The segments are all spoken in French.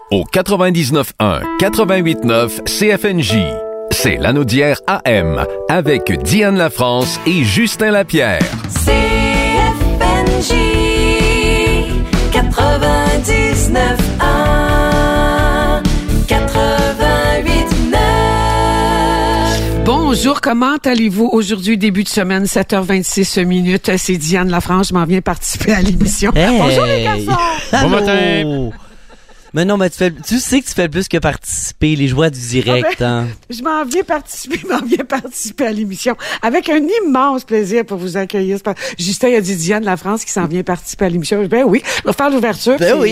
au 99.1, 88.9 CFNJ. C'est Lanaudière AM avec Diane Lafrance et Justin Lapierre. CFNJ 99.1, 88.9. Bonjour, comment allez-vous aujourd'hui, début de semaine, 7h26 minutes. C'est Diane Lafrance, je m'en viens participer à l'émission. Hey! Bonjour les garçons! Bon matin! Mais non, mais tu sais que tu fais plus que participer, les joies du direct. Hein. Je m'en viens participer à l'émission avec un immense plaisir pour vous accueillir. Justin a dit Diane Lafrance qui s'en vient participer à l'émission. Ben oui, on va faire l'ouverture. Ben oui.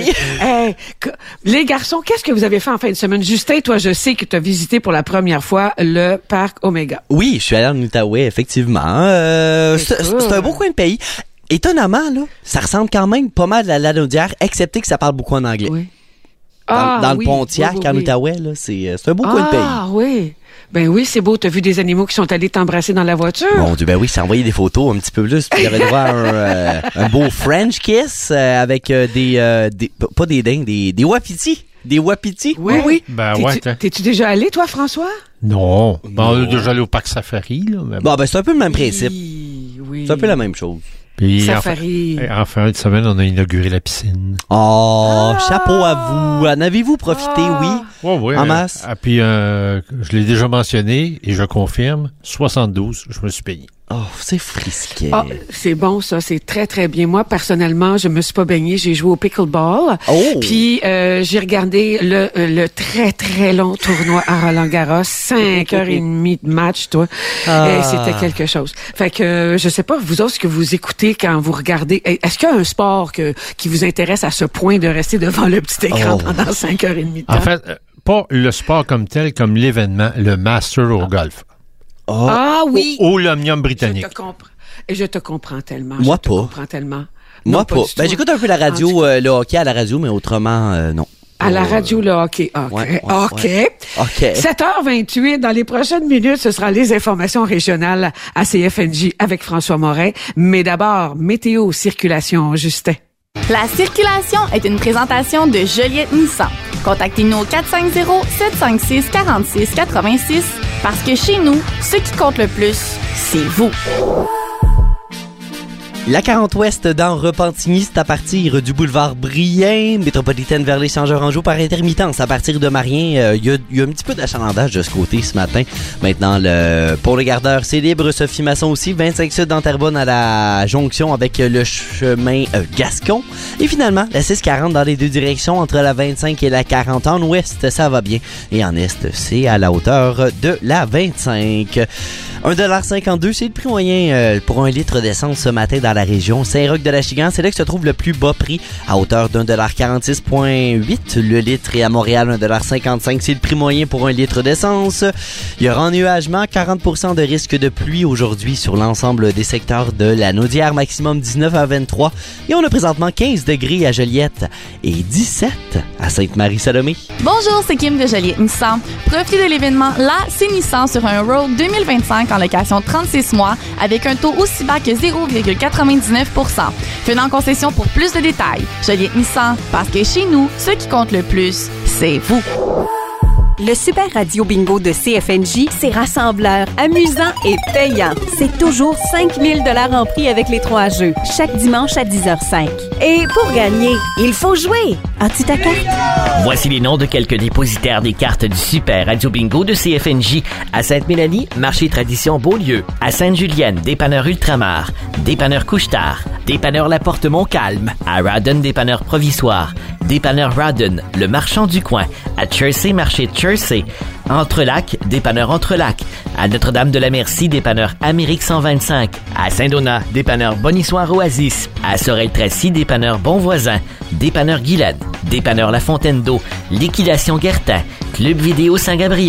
Les garçons, qu'est-ce que vous avez fait en fin de semaine? Justin, toi, je sais que tu as visité pour la première fois le parc Omega. Oui, je suis allé en Outaouais, effectivement. C'est un beau coin de pays. Étonnamment, là, ça ressemble quand même pas mal à la Lanaudière, excepté que ça parle beaucoup en anglais. Oui. Dans le Pontiac, en Outaouais, là, c'est un beau coin de pays. Ah oui. Ben oui, c'est beau. T'as vu des animaux qui sont allés t'embrasser dans la voiture? Mon Dieu, ben oui, ça a envoyé des photos un petit peu plus. Puis il y avait droit à un beau French kiss avec pas des dingues, des wapitis. Des wapitis? Oui. Ben T'es-tu déjà allé, toi, François? Non. On est déjà allé au parc Safari, là. Mais bon, ben c'est un peu le même principe. Oui. C'est un peu la même chose. Puis Safari. En fin de semaine, on a inauguré la piscine. Oh, chapeau à vous. En avez-vous profité, oui? Oui. En masse? Puis, je l'ai déjà mentionné et je confirme, 72, je me suis payé. Oh, c'est frisquet. Ah, c'est bon, ça. C'est très, très bien. Moi, personnellement, je me suis pas baignée. J'ai joué au pickleball. Oh! Puis, j'ai regardé le très, très long tournoi à Roland-Garros. 5h30 de match, toi. Et c'était quelque chose. Fait que, je sais pas, vous autres, ce que vous écoutez quand vous regardez, est-ce qu'il y a un sport qui vous intéresse à ce point de rester devant le petit écran pendant 5h30 de temps? En fait, pas le sport comme tel, comme l'événement, le Master au golf. Oh. Ah oui! Ou l'Omnium britannique. Je te comprends. Et je te comprends tellement. Moi je te pas. comprends tellement. Moi Non, pas. du tout. Ben, j'écoute un peu la radio, le hockey à la radio, mais autrement, non. À la radio, le hockey. Ouais. 7h28. Dans les prochaines minutes, ce sera les informations régionales à CFNJ avec François Morin. Mais d'abord, météo, circulation, Justin. La circulation est une présentation de Joliette Nissan. Contactez-nous au 450-756-4686 parce que chez nous, ce qui compte le plus, c'est vous. La 40 Ouest dans Repentigny, c'est à partir du boulevard Brien, métropolitaine vers l'Échangeur-Anjou par intermittence. À partir de Marien, il y a un petit peu d'achalandage de ce côté ce matin. Maintenant, le pont Les Gardeurs, c'est libre. Sophie Masson aussi, 25 Sud dans Terrebonne à la jonction avec le chemin Gascon. Et finalement, la 640 dans les deux directions entre la 25 et la 40. En ouest, ça va bien. Et en est, c'est à la hauteur de la 25. 1,52 $, c'est le prix moyen pour un litre d'essence ce matin dans la région Saint-Roch-de-la-Chigan. C'est là que se trouve le plus bas prix à hauteur d'1,46,8 $. Le litre est à Montréal, 1,55 $. C'est le prix moyen pour un litre d'essence. Il y aura ennuagement, 40% de risque de pluie aujourd'hui sur l'ensemble des secteurs de la Naudière, maximum 19 à 23. Et on a présentement 15 degrés à Joliette et 17 à Sainte-Marie-Salomé. Bonjour, c'est Kim de Joliette Nissan. Profitez de l'événement Là, c'est Nissan sur un Rogue 2025 en location 36 mois avec un taux aussi bas que 0,99 %. Venez en concession pour plus de détails. Joliette Nissan, parce que chez nous, ce qui compte le plus, c'est vous. Le Super Radio Bingo de CFNJ, c'est rassembleur, amusant et payant. C'est toujours 5 000 $ en prix avec les 3 jeux, chaque dimanche à 10h05. Et pour gagner, il faut jouer. As-tu ta carte? Voici les noms de quelques dépositaires des cartes du Super Radio Bingo de CFNJ. À Sainte-Mélanie, Marché Tradition Beaulieu. À Sainte-Julienne, Dépanneur Ultramar. Dépanneur Couche-Tard. Dépanneur La Porte Montcalm. À Rawdon, Dépanneur Provisoire. Dépanneur Rawdon, le marchand du coin. À Chersey, Marché Chersey. Entrelac, dépanneur Entrelac. À Notre-Dame-de-la-Merci, dépanneur Amérique 125. À Saint-Donat, dépanneur Bonissoir Oasis. À Sorel-Tracy, dépanneur Bonvoisin. Dépanneur Guylaine. Dépanneur La Fontaine d'Eau. Liquidation Guertin. Club Vidéo Saint-Gabriel.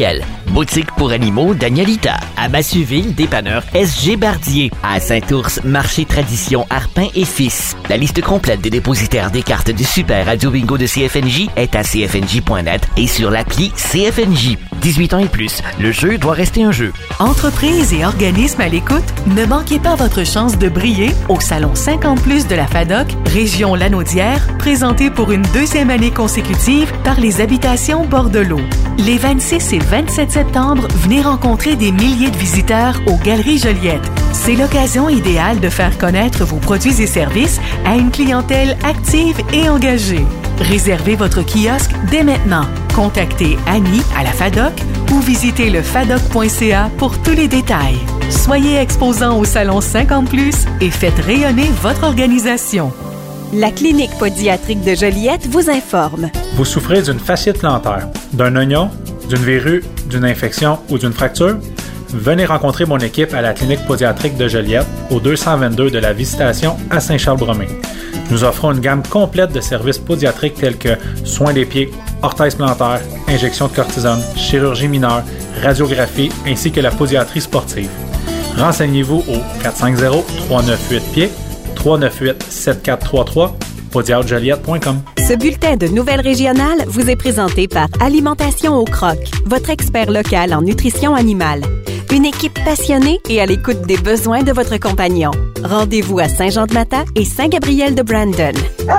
Boutique pour animaux Danielita. À Massuville, dépanneur SG Bardier. À Saint-Ours, marché Tradition Arpin et Fils. La liste complète des dépositaires des cartes du Super Radio Bingo de CFNJ est à cfnj.net et sur l'appli CFNJ. 18 ans et plus, le jeu doit rester un jeu. Entreprises et organismes à l'écoute, ne manquez pas votre chance de briller au Salon 50+ de la FADOC, région Lanaudière, présenté pour une 2e année consécutive par les Habitations Bordelot. Les 26 et 27 septembre, venez rencontrer des milliers de visiteurs aux Galeries Joliette. C'est l'occasion idéale de faire connaître vos produits et services à une clientèle active et engagée. Réservez votre kiosque dès maintenant. Contactez Annie à la FADOC ou visitez le fadoc.ca pour tous les détails. Soyez exposants au Salon 50+ et faites rayonner votre organisation. La clinique pédiatrique de Joliette vous informe. Vous souffrez d'une fasciite plantaire, d'un oignon, d'une verrue, d'une infection ou d'une fracture? Venez rencontrer mon équipe à la clinique pédiatrique de Joliette, au 222 de la Visitation à Saint-Charles-Bromé. Nous offrons une gamme complète de services pédiatriques tels que soins des pieds, orthèse plantaire, injection de cortisone, chirurgie mineure, radiographie ainsi que la pédiatrie sportive. Renseignez-vous au 450-398-PIED, 398-7433, podiatrijoliette.com. Ce bulletin de nouvelles régionales vous est présenté par Alimentation au Croc, votre expert local en nutrition animale. Une équipe passionnée et à l'écoute des besoins de votre compagnon. Rendez-vous à Saint-Jean-de-Mata et Saint-Gabriel-de-Brandon.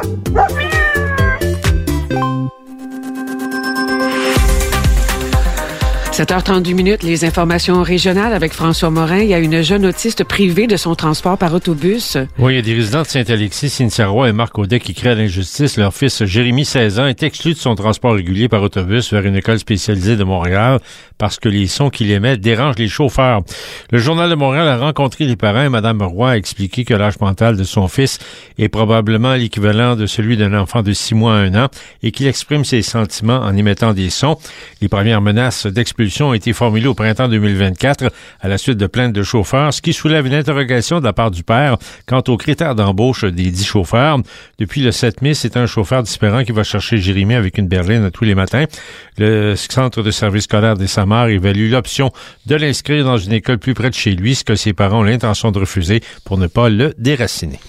7h32, les informations régionales avec François Morin. Il y a une jeune autiste privée de son transport par autobus. Oui, il y a des résidents de Saint-Alexis, Cynthia Roy et Marc Audet qui créent l'injustice. Leur fils, Jérémy, 16 ans, est exclu de son transport régulier par autobus vers une école spécialisée de Montréal parce que les sons qu'il émet dérangent les chauffeurs. Le Journal de Montréal a rencontré les parents et Mme Roy a expliqué que l'âge mental de son fils est probablement l'équivalent de celui d'un enfant de 6 mois à 1 an et qu'il exprime ses sentiments en émettant des sons. Les premières menaces d'expulsion ont été formulées au printemps 2024 à la suite de plaintes de chauffeurs, ce qui soulève une interrogation de la part du père quant aux critères d'embauche des 10 chauffeurs. Depuis le 7 mai, c'est un chauffeur différent qui va chercher Jérémy avec une berline tous les matins. Le centre de service scolaire des Samars évalue l'option de l'inscrire dans une école plus près de chez lui, ce que ses parents ont l'intention de refuser pour ne pas le déraciner.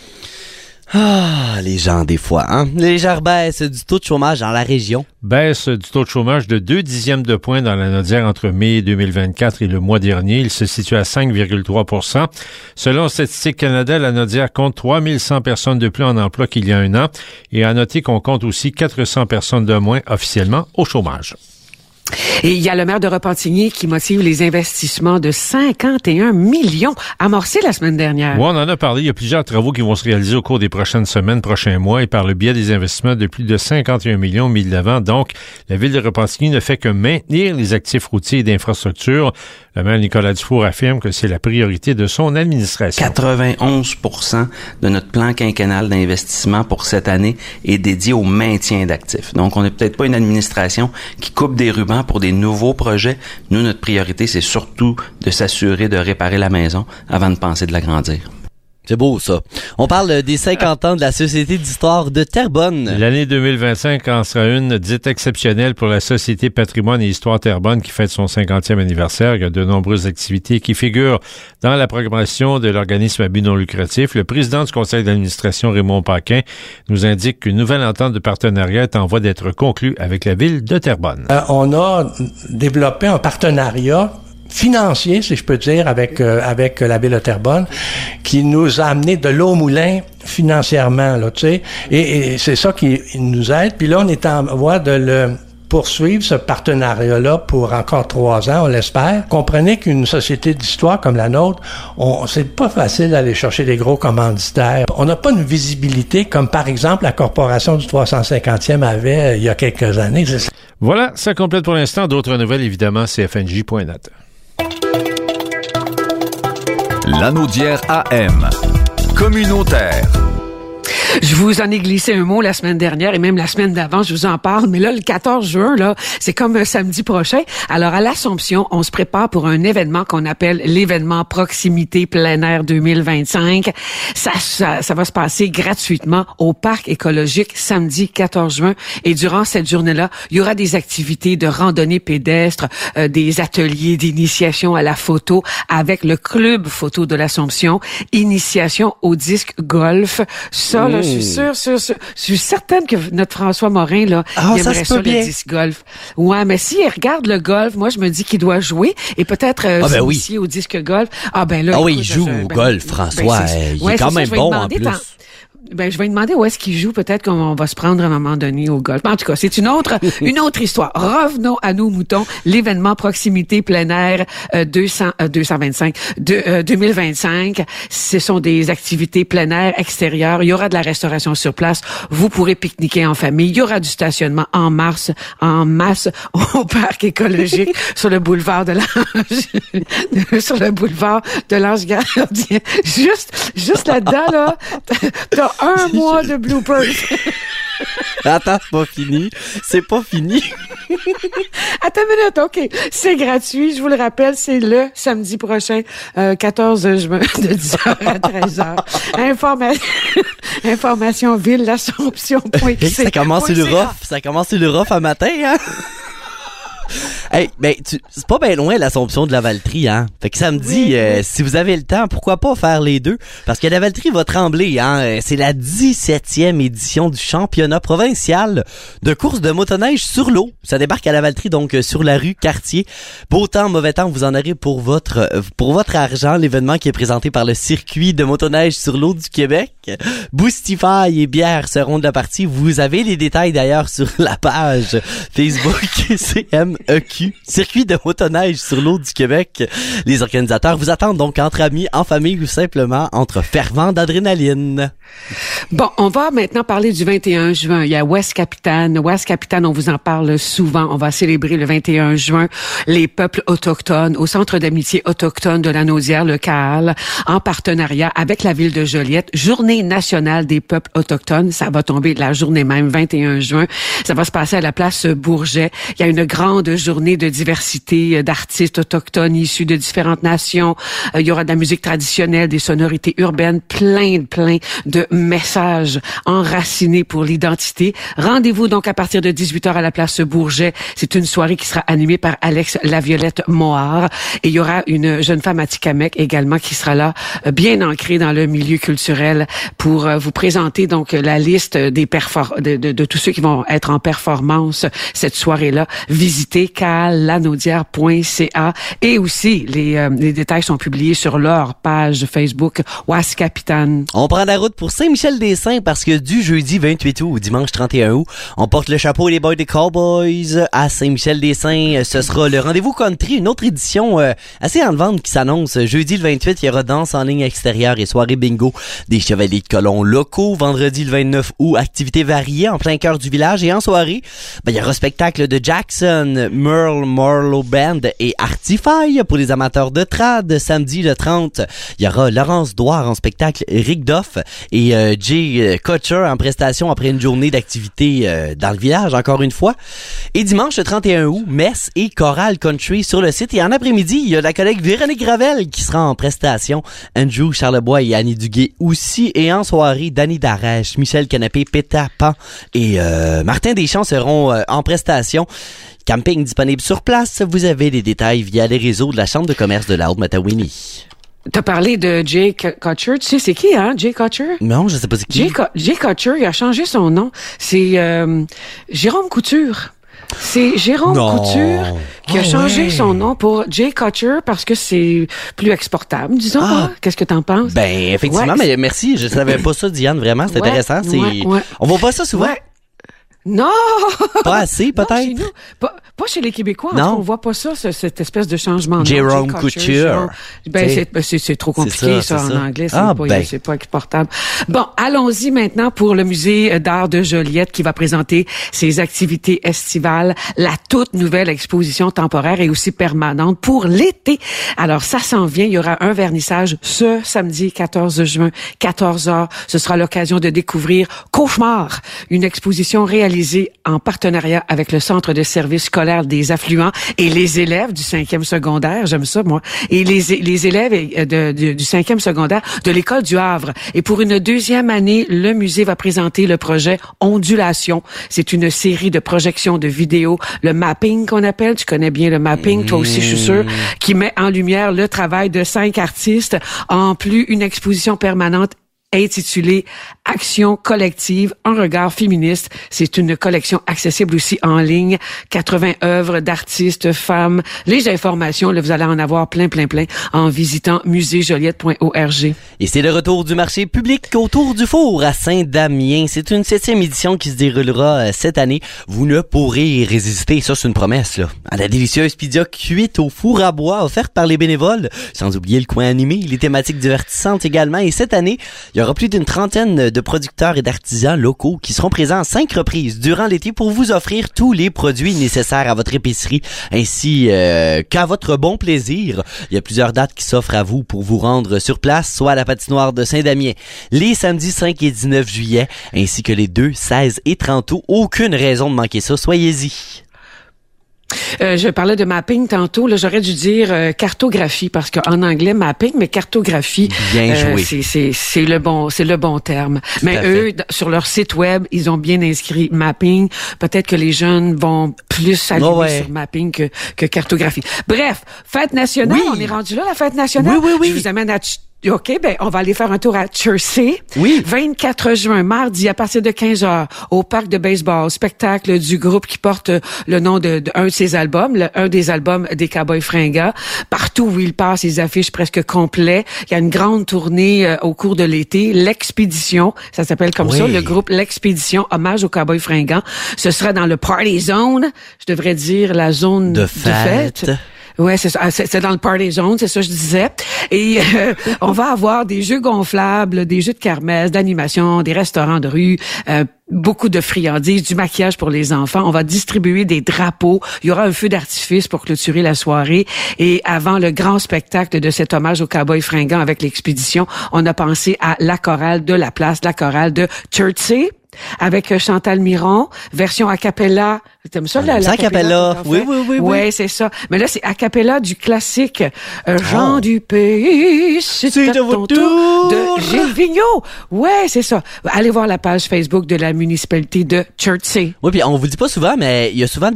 Ah, les gens, des fois, hein? Légère baisse du taux de chômage dans la région. Baisse du taux de chômage de 0,2 de point dans la Lanaudière entre mai 2024 et le mois dernier. Il se situe à 5,3 %. Selon Statistique Canada, la Lanaudière compte 3100 personnes de plus en emploi qu'il y a 1 an. Et à noter qu'on compte aussi 400 personnes de moins officiellement au chômage. Et il y a le maire de Repentigny qui motive les investissements de 51 millions amorcés la semaine dernière. Oui, on en a parlé. Il y a plusieurs travaux qui vont se réaliser au cours des prochaines semaines, prochains mois, et par le biais des investissements de plus de 51 millions mis de l'avant. Donc, la ville de Repentigny ne fait que maintenir les actifs routiers et d'infrastructures. Le maire Nicolas Dufour affirme que c'est la priorité de son administration. 91% de notre plan quinquennal d'investissement pour cette année est dédié au maintien d'actifs. Donc, on n'est peut-être pas une administration qui coupe des rubans pour des nouveaux projets. Nous, notre priorité, c'est surtout de s'assurer de réparer la maison avant de penser de l'agrandir. C'est beau, ça. On parle des 50 ans de la Société d'histoire de Terrebonne. L'année 2025 en sera une dite exceptionnelle pour la Société Patrimoine et Histoire Terrebonne qui fête son 50e anniversaire. Il y a de nombreuses activités qui figurent dans la programmation de l'organisme à but non lucratif. Le président du conseil d'administration, Raymond Paquin, nous indique qu'une nouvelle entente de partenariat est en voie d'être conclue avec la ville de Terrebonne. On a développé un partenariat financier, si je peux dire, avec la ville de Terrebonne, qui nous a amené de l'eau au moulin financièrement, là, tu sais, et c'est ça qui nous aide. Puis là, on est en voie de le poursuivre, ce partenariat-là, pour encore 3 ans, on l'espère. Comprenez qu'une société d'histoire comme la nôtre, c'est pas facile d'aller chercher des gros commanditaires. On n'a pas une visibilité comme, par exemple, la corporation du 350e avait il y a quelques années. Voilà, ça complète pour l'instant. D'autres nouvelles, évidemment, cfnj.net. Lanaudière AM. Communautaire. Je vous en ai glissé un mot la semaine dernière et même la semaine d'avant, je vous en parle. Mais là, le 14 juin, là, c'est comme samedi prochain. Alors, à l'Assomption, on se prépare pour un événement qu'on appelle l'événement Proximité plein air 2025. Ça va se passer gratuitement au parc écologique samedi 14 juin. Et durant cette journée-là, il y aura des activités de randonnée pédestre, des ateliers d'initiation à la photo avec le club photo de l'Assomption, initiation au disque golf. Ça, là, je suis certaine que notre François Morin, là, il aimerait ça, le disque golf. Ouais, mais s'il regarde le golf, moi, je me dis qu'il doit jouer et peut-être s'initier au disque golf. Ah, ben là. Il joue au golf, François. Il est quand même bon, en plus. Je vais lui demander où est-ce qu'il joue. Peut-être qu'on va se prendre à un moment donné au golf. En tout cas, c'est une autre histoire. Revenons à nos moutons. L'événement Proximité plein air 2025. Ce sont des activités plein air extérieures. Il y aura de la restauration sur place. Vous pourrez pique-niquer en famille. Il y aura du stationnement en masse au parc écologique sur le boulevard de l'Ange Gardien. Juste là-dedans, là, t'as un mois de bloopers. Attends, c'est pas fini. Attends une minute, OK. C'est gratuit, je vous le rappelle, c'est le samedi prochain, 14 juin, de 10h à 13h. Information ville, l'Assomption.qc. Ça commence sur le rough à matin, hein? Hey, ben, c'est pas bien loin l'Assomption de la Valtrie, hein. Fait que samedi, si vous avez le temps, pourquoi pas faire les deux? Parce que la Valtrie va trembler, hein. C'est la 17e édition du championnat provincial de course de motoneige sur l'eau. Ça débarque à la Valtrie, donc, sur la rue Cartier. Beau temps, mauvais temps, vous en aurez pour votre argent. L'événement qui est présenté par le circuit de motoneige sur l'eau du Québec. Boostify et bière seront de la partie. Vous avez les détails d'ailleurs sur la page Facebook CMEQ, circuit de motoneige sur l'eau du Québec. Les organisateurs vous attendent donc entre amis, en famille ou simplement entre fervents d'adrénaline. Bon, on va maintenant parler du 21 juin. Il y a West Capitane. West Capitane, on vous en parle souvent. On va célébrer le 21 juin les peuples autochtones au Centre d'amitié autochtone de Lanaudière, le CAAL, en partenariat avec la ville de Joliette. Journée nationale des peuples autochtones. Ça va tomber la journée même, 21 juin. Ça va se passer à la place Bourget. Il y a une grande journée de diversité d'artistes autochtones issus de différentes nations. Il y aura de la musique traditionnelle, des sonorités urbaines, plein de messages enracinés pour l'identité. Rendez-vous donc à partir de 18h à la place Bourget. C'est une soirée qui sera animée par Alex Laviolette Mohar. Et il y aura une jeune femme Atikamekw également qui sera là, bien ancrée dans le milieu culturel pour vous présenter donc la liste des de tous ceux qui vont être en performance cette soirée-là. Visitez kaalanaudière.ca et aussi les détails sont publiés sur leur page Facebook West Capitane. On prend la route pour Saint-Michel-des-Saints parce que du jeudi 28 août au dimanche 31 août, on porte le chapeau et les boys des Cowboys à Saint-Michel-des-Saints. Ce sera le rendez-vous country, une autre édition assez en vente qui s'annonce. Jeudi le 28, il y aura danse en ligne extérieure et soirée bingo des chevaliers de colons locaux. Vendredi le 29 août, activités variées en plein cœur du village et en soirée, il y aura un spectacle de Jackson, Merle Marlowe Band et Artify pour les amateurs de trad. Samedi le 30, il y aura Laurence Douard en spectacle, Rick Doff et Jay Kutcher en prestation après une journée d'activité dans le village, encore une fois. Et dimanche le 31 août, messe et chorale country sur le site. Et en après-midi, il y a la collègue Véronique Gravel qui sera en prestation, Andrew Charlebois et Annie Duguay aussi. Et en soirée, Danny Darèche, Michel Canapé, Péta Pan et Martin Deschamps seront en prestation. Camping disponible sur place. Vous avez les détails via les réseaux de la Chambre de commerce de la Haute-Matawini. T'as parlé de Jay Kutcher. Tu sais, c'est qui, hein, Jay Kutcher? Non, je sais pas c'est qui. Jay Kutcher, il a changé son nom. C'est Jérôme Couture. C'est Jérôme Couture qui a changé son nom pour Jay Kutcher parce que c'est plus exportable, disons. Hein? Qu'est-ce que t'en penses? Ben, effectivement, mais merci. Je savais pas ça, Diane, vraiment. C'est intéressant. On voit pas ça souvent. Non! Pas assez, peut-être? Non, chez nous. Pas chez les Québécois. Non. On voit pas ça, cette espèce de changement de nom. Jérôme Couture. C'est trop compliqué, ça, en anglais. C'est pas exportable. Bon, allons-y maintenant pour le Musée d'art de Joliette qui va présenter ses activités estivales, la toute nouvelle exposition temporaire et aussi permanente pour l'été. Alors, ça s'en vient. Il y aura un vernissage ce samedi 14 juin, 14h. Ce sera l'occasion de découvrir Cauchemar, une exposition réalisée en partenariat avec le Centre de services scolaires des affluents et les élèves du 5e secondaire. J'aime ça, moi. Et les élèves du 5e secondaire de l'École du Havre. Et pour une deuxième année, le musée va présenter le projet Ondulation. C'est une série de projections de vidéos, le mapping qu'on appelle. Tu connais bien le mapping, toi aussi, je suis sûr, qui met en lumière le travail de 5 artistes. En plus, une exposition permanente intitulée Action collective, un regard féministe. C'est une collection accessible aussi en ligne. 80 œuvres d'artistes, femmes. Les informations, là, vous allez en avoir plein en visitant muséejoliette.org. Et c'est le retour du marché public autour du four à Saint-Damien. C'est une 7e édition qui se déroulera cette année. Vous ne pourrez y résister, ça c'est une promesse, là. À la délicieuse pizza cuite au four à bois offerte par les bénévoles. Sans oublier le coin animé, les thématiques divertissantes également. Et cette année, il y aura plus d'une trentaine de producteurs et d'artisans locaux qui seront présents à 5 reprises durant l'été pour vous offrir tous les produits nécessaires à votre épicerie ainsi qu'à votre bon plaisir. Il y a plusieurs dates qui s'offrent à vous pour vous rendre sur place, soit à la patinoire de Saint-Damien les samedis 5 et 19 juillet ainsi que les 2, 16 et 30 août. Aucune raison de manquer ça, soyez-y. Je parlais de mapping tantôt, là, j'aurais dû dire cartographie parce qu'en anglais mapping, mais cartographie, c'est le bon terme. Mais eux, sur leur site web, ils ont bien inscrit mapping. Peut-être que les jeunes vont plus s'aligner sur mapping que cartographie. Bref, fête nationale, on est rendu là, la fête nationale. Oui. Je vous amène à OK, on va aller faire un tour à Chertsey. Oui. 24 juin, mardi, à partir de 15h, au parc de baseball, spectacle du groupe qui porte le nom de un de ses albums, un des albums des Cowboys Fringants. Partout où il passe, ils affichent presque complets. Il y a une grande tournée au cours de l'été. L'Expédition, ça s'appelle comme ça, le groupe L'Expédition, hommage aux Cowboys Fringants. Ce sera dans le Party Zone, je devrais dire la zone de fête. Ouais, c'est ça. C'est dans le Party Zone, c'est ça que je disais. Et on va avoir des jeux gonflables, des jeux de kermesse, d'animation, des restaurants de rue, beaucoup de friandises, du maquillage pour les enfants. On va distribuer des drapeaux. Il y aura un feu d'artifice pour clôturer la soirée. Et avant le grand spectacle de cet hommage aux Cowboys Fringants avec l'Expédition, on a pensé à la chorale de la place, la chorale de Chertsey. Avec Chantal Miron, version a cappella. T'aimes ça, la a cappella? Oui. Ouais, c'est ça. Mais là, c'est a cappella du classique Jean du pays, c'est à ton tour de Gilles Vigneault. Ouais, c'est ça. Allez voir la page Facebook de la municipalité de Chertsey. Oui, puis on vous dit pas souvent, mais il y a souvent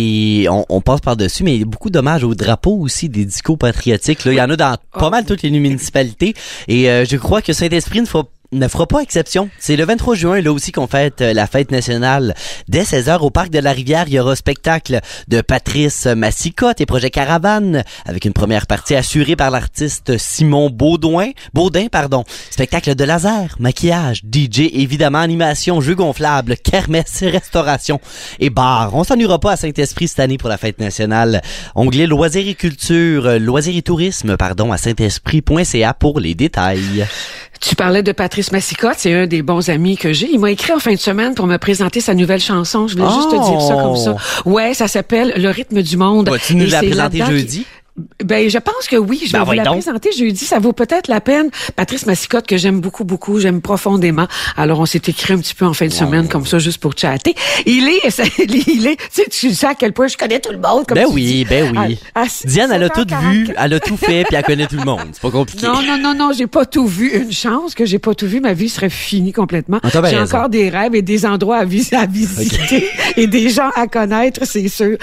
on passe par-dessus, mais il y a beaucoup d'hommages aux drapeaux aussi, des discours patriotiques. Là, il y en a dans pas mal toutes les municipalités. Et je crois que Saint-Esprit ne fera pas exception. C'est le 23 juin, là aussi, qu'on fête la fête nationale. Dès 16h, au Parc de la Rivière, il y aura spectacle de Patrice Massicotte et Projet Caravane, avec une première partie assurée par l'artiste Simon Baudin. Spectacle de laser, maquillage, DJ, évidemment, animation, jeux gonflables, kermesse, restauration et bar. On s'ennuiera pas à Saint-Esprit cette année pour la fête nationale. Onglet loisirs et culture, loisirs et tourisme, à saintesprit.ca pour les détails. Tu parlais de Patrice Massicotte, c'est un des bons amis que j'ai. Il m'a écrit en fin de semaine pour me présenter sa nouvelle chanson. Je voulais juste te dire ça comme ça. Ouais, ça s'appelle Le rythme du monde. Tu nous l'as présenté jeudi? Ben, je pense que oui. Je vais vous la présenter jeudi. Ça vaut peut-être la peine. Patrice Massicotte, que j'aime beaucoup, j'aime profondément. Alors, on s'est écrit un petit peu en fin de semaine, comme ça, juste pour chatter. Il est, tu sais à quel point je connais tout le monde, comme tu dis. Diane, elle a tout vu, elle a tout fait, puis elle connaît tout le monde. C'est pas compliqué. Non, j'ai pas tout vu. Une chance que j'ai pas tout vu. Ma vie serait finie complètement. J'ai encore des rêves et des endroits à visiter et des gens à connaître, c'est sûr.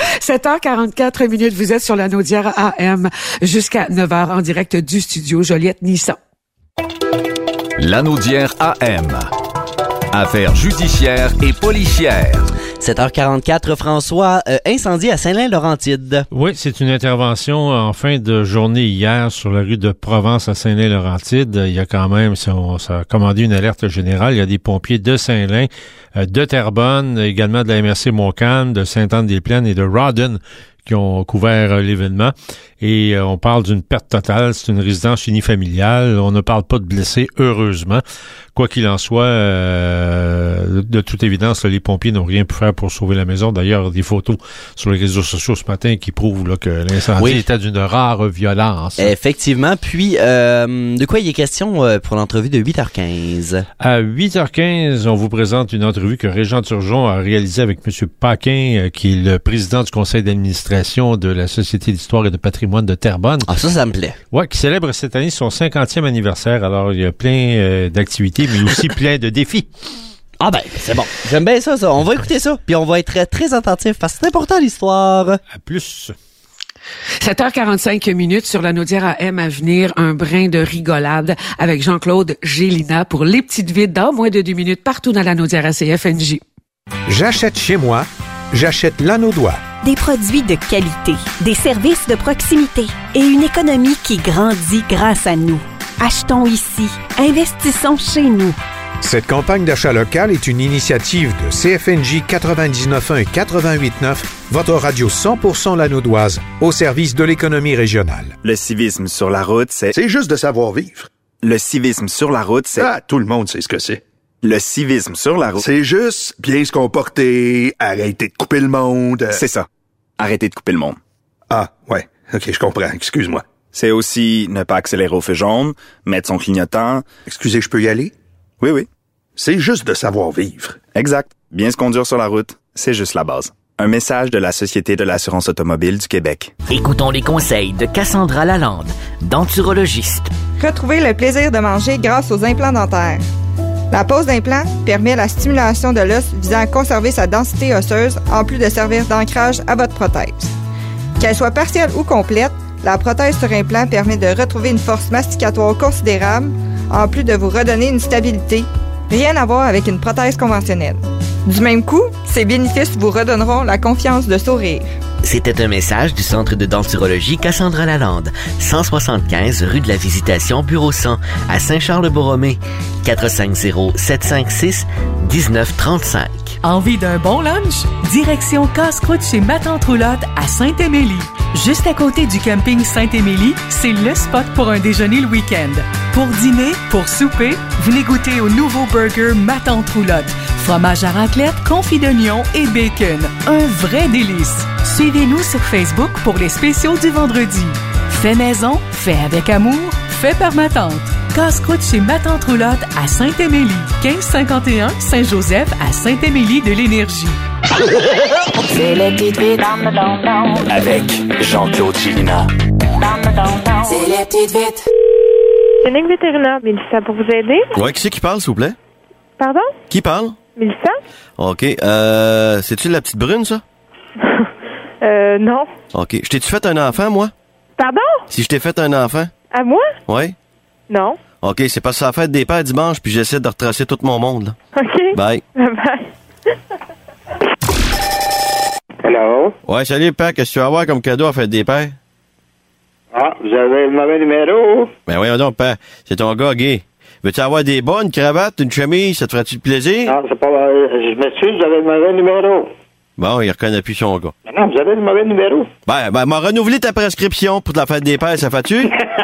7h44, vous êtes sur la Naudière AM jusqu'à 9h en direct du studio Joliette Nissan. La Naudière AM. Affaires judiciaires et policières. 7h44, François, incendie à Saint-Lin-Laurentide. Oui, c'est une intervention en fin de journée hier sur la rue de Provence à Saint-Lin-Laurentide. Il y a quand même, ça a commandé une alerte générale. Il y a des pompiers de Saint-Lin, de Terrebonne, également de la MRC Montcalm, de Sainte-Anne-des-Plaines et de Rawdon qui ont couvert l'événement. Et on parle d'une perte totale. C'est une résidence unifamiliale. On ne parle pas de blessés, heureusement. Quoi qu'il en soit, de toute évidence, là, les pompiers n'ont rien pu faire pour sauver la maison. D'ailleurs, des photos sur les réseaux sociaux ce matin qui prouvent là, que l'incendie était d'une rare violence. Effectivement. Puis, de quoi il est question pour l'entrevue de 8h15? À 8h15, on vous présente une entrevue que Régent Turgeon a réalisée avec M. Paquin, qui est le président du conseil d'administration de la Société d'histoire et de patrimoine de Terrebonne. Ah, ça me plaît. Ouais, qui célèbre cette année son 50e anniversaire. Alors, il y a plein d'activités, mais aussi plein de défis. Ah ben, c'est bon. J'aime bien ça. On va écouter ça, puis on va être très attentif parce que c'est important l'histoire. À plus. 7h45 sur la Naudière AM à venir, un brin de rigolade avec Jean-Claude Gélina pour les petites vides dans moins de 2 minutes partout dans la Naudière à CFNJ. J'achète chez moi, j'achète Lanaudois. Des produits de qualité, des services de proximité et une économie qui grandit grâce à nous. Achetons ici, investissons chez nous. Cette campagne d'achat local est une initiative de CFNJ 99.1 et 88.9, votre radio 100% lanaudoise, au service de l'économie régionale. Le civisme sur la route, c'est... C'est juste de savoir vivre. Le civisme sur la route, c'est... Ah, tout le monde sait ce que c'est. Le civisme sur la route... C'est juste bien se comporter, arrêter de couper le monde... C'est ça. Arrêter de couper le monde. Ah, ouais. OK, je comprends. Excuse-moi. C'est aussi ne pas accélérer au feu jaune, mettre son clignotant... Excusez, je peux y aller? Oui, oui. C'est juste de savoir vivre. Exact. Bien se conduire sur la route, c'est juste la base. Un message de la Société de l'assurance automobile du Québec. Écoutons les conseils de Cassandra Lalande, denturologiste. Retrouvez le plaisir de manger grâce aux implants dentaires. La pose d'implant permet la stimulation de l'os visant à conserver sa densité osseuse en plus de servir d'ancrage à votre prothèse. Qu'elle soit partielle ou complète, la prothèse sur implant permet de retrouver une force masticatoire considérable en plus de vous redonner une stabilité. Rien à voir avec une prothèse conventionnelle. Du même coup, ces bénéfices vous redonneront la confiance de sourire. C'était un message du Centre de denturologie Cassandra Lalande, 175 rue de la Visitation, bureau 100, à Saint-Charles-Borromée, 450-756-1935. Envie d'un bon lunch? Direction Casse-Croûte chez Ma Tante Roulotte à Saint-Émilie. Juste à côté du camping Saint-Émilie, c'est le spot pour un déjeuner le week-end. Pour dîner, pour souper, venez goûter au nouveau burger Ma Tante Roulotte. Fromage à raclette, confit d'oignon et bacon. Un vrai délice. Suivez-nous sur Facebook pour les spéciaux du vendredi. Fait maison, fait avec amour, fait par ma tante. Casse-croûte chez Ma Tante Roulotte à Saint-Émilie. 1551 Saint-Joseph à Saint-Émilie de l'Énergie. C'est les petites vites Avec Jean-Claude Gélina. C'est les petites vites. Clinique vétérinaire, Mélissa, pour vous aider? Ouais, qui c'est qui parle, s'il vous plaît? Pardon? Qui parle? Mélissa? OK. C'est-tu la petite brune, ça? Non. OK. Je t'ai-tu fait un enfant, moi? Pardon? Si je t'ai fait un enfant? À moi? Ouais. Non. OK, c'est parce que c'est la fête des pères dimanche, puis j'essaie de retracer tout mon monde, là. OK. Bye. Bye. Hello? Ouais, salut, père. Qu'est-ce que tu vas avoir comme cadeau à fête des pères? Ah, vous avez le mauvais numéro? Ben voyons donc, père. C'est ton gars gay. Veux-tu avoir des bas, une cravate, une chemise? Ça te ferait-tu de plaisir? Non, c'est pas... je m'excuse, vous avez le mauvais numéro. Bon, il reconnaît plus son gars. Non, vous avez le mauvais numéro. Ben, m'a renouvelé ta prescription pour la fête des pères, ça fait-tu?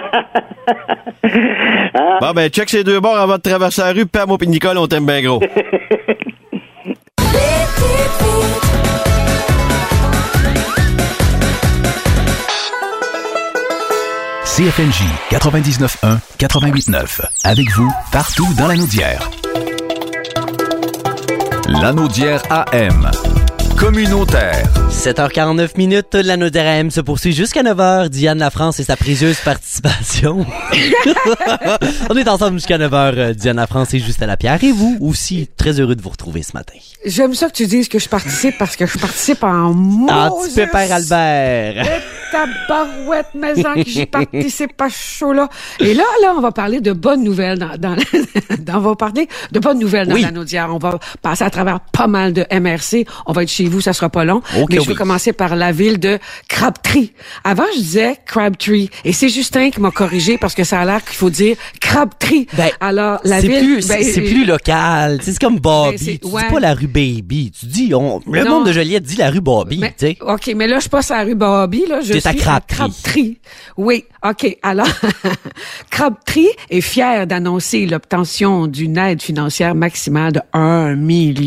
Ah. Bon, ben, check ces deux bords avant de traverser la rue, père, moi pis Nicole, on t'aime bien gros. CFNJ 99.1, 88.9. Avec vous, partout dans la Naudière. La Naudière AM. Communautaire. 7h49, la Naudière AM se poursuit jusqu'à 9h. Diane Lafrance et sa précieuse participation. On est ensemble jusqu'à 9h. Diane Lafrance et Justin Lapierre. Et vous aussi, très heureux de vous retrouver ce matin. J'aime ça que tu dises que je participe parce que je participe en Moses. Ah, petit pépère Albert. tabarouette, maison que j'ai participe pas chaud, là. Et là, on va parler de bonnes nouvelles on va parler de bonnes nouvelles dans Lanaudière. On va passer à travers pas mal de MRC. On va être chez vous, ça sera pas long. Mais je vais commencer par la ville de Crabtree. Avant, je disais Crabtree. Et c'est Justin qui m'a corrigé parce que ça a l'air qu'il faut dire Crabtree. Alors, la ville... c'est plus local. C'est comme Bobby. Tu dis pas la rue Baby. Tu dis... Le monde de Joliette dit la rue Bobby, tu sais. OK, mais là, je passe à la rue Bobby, là. Je suis à Crabtree. Oui, OK. Alors, Crabtree est fier d'annoncer l'obtention d'une aide financière maximale de 1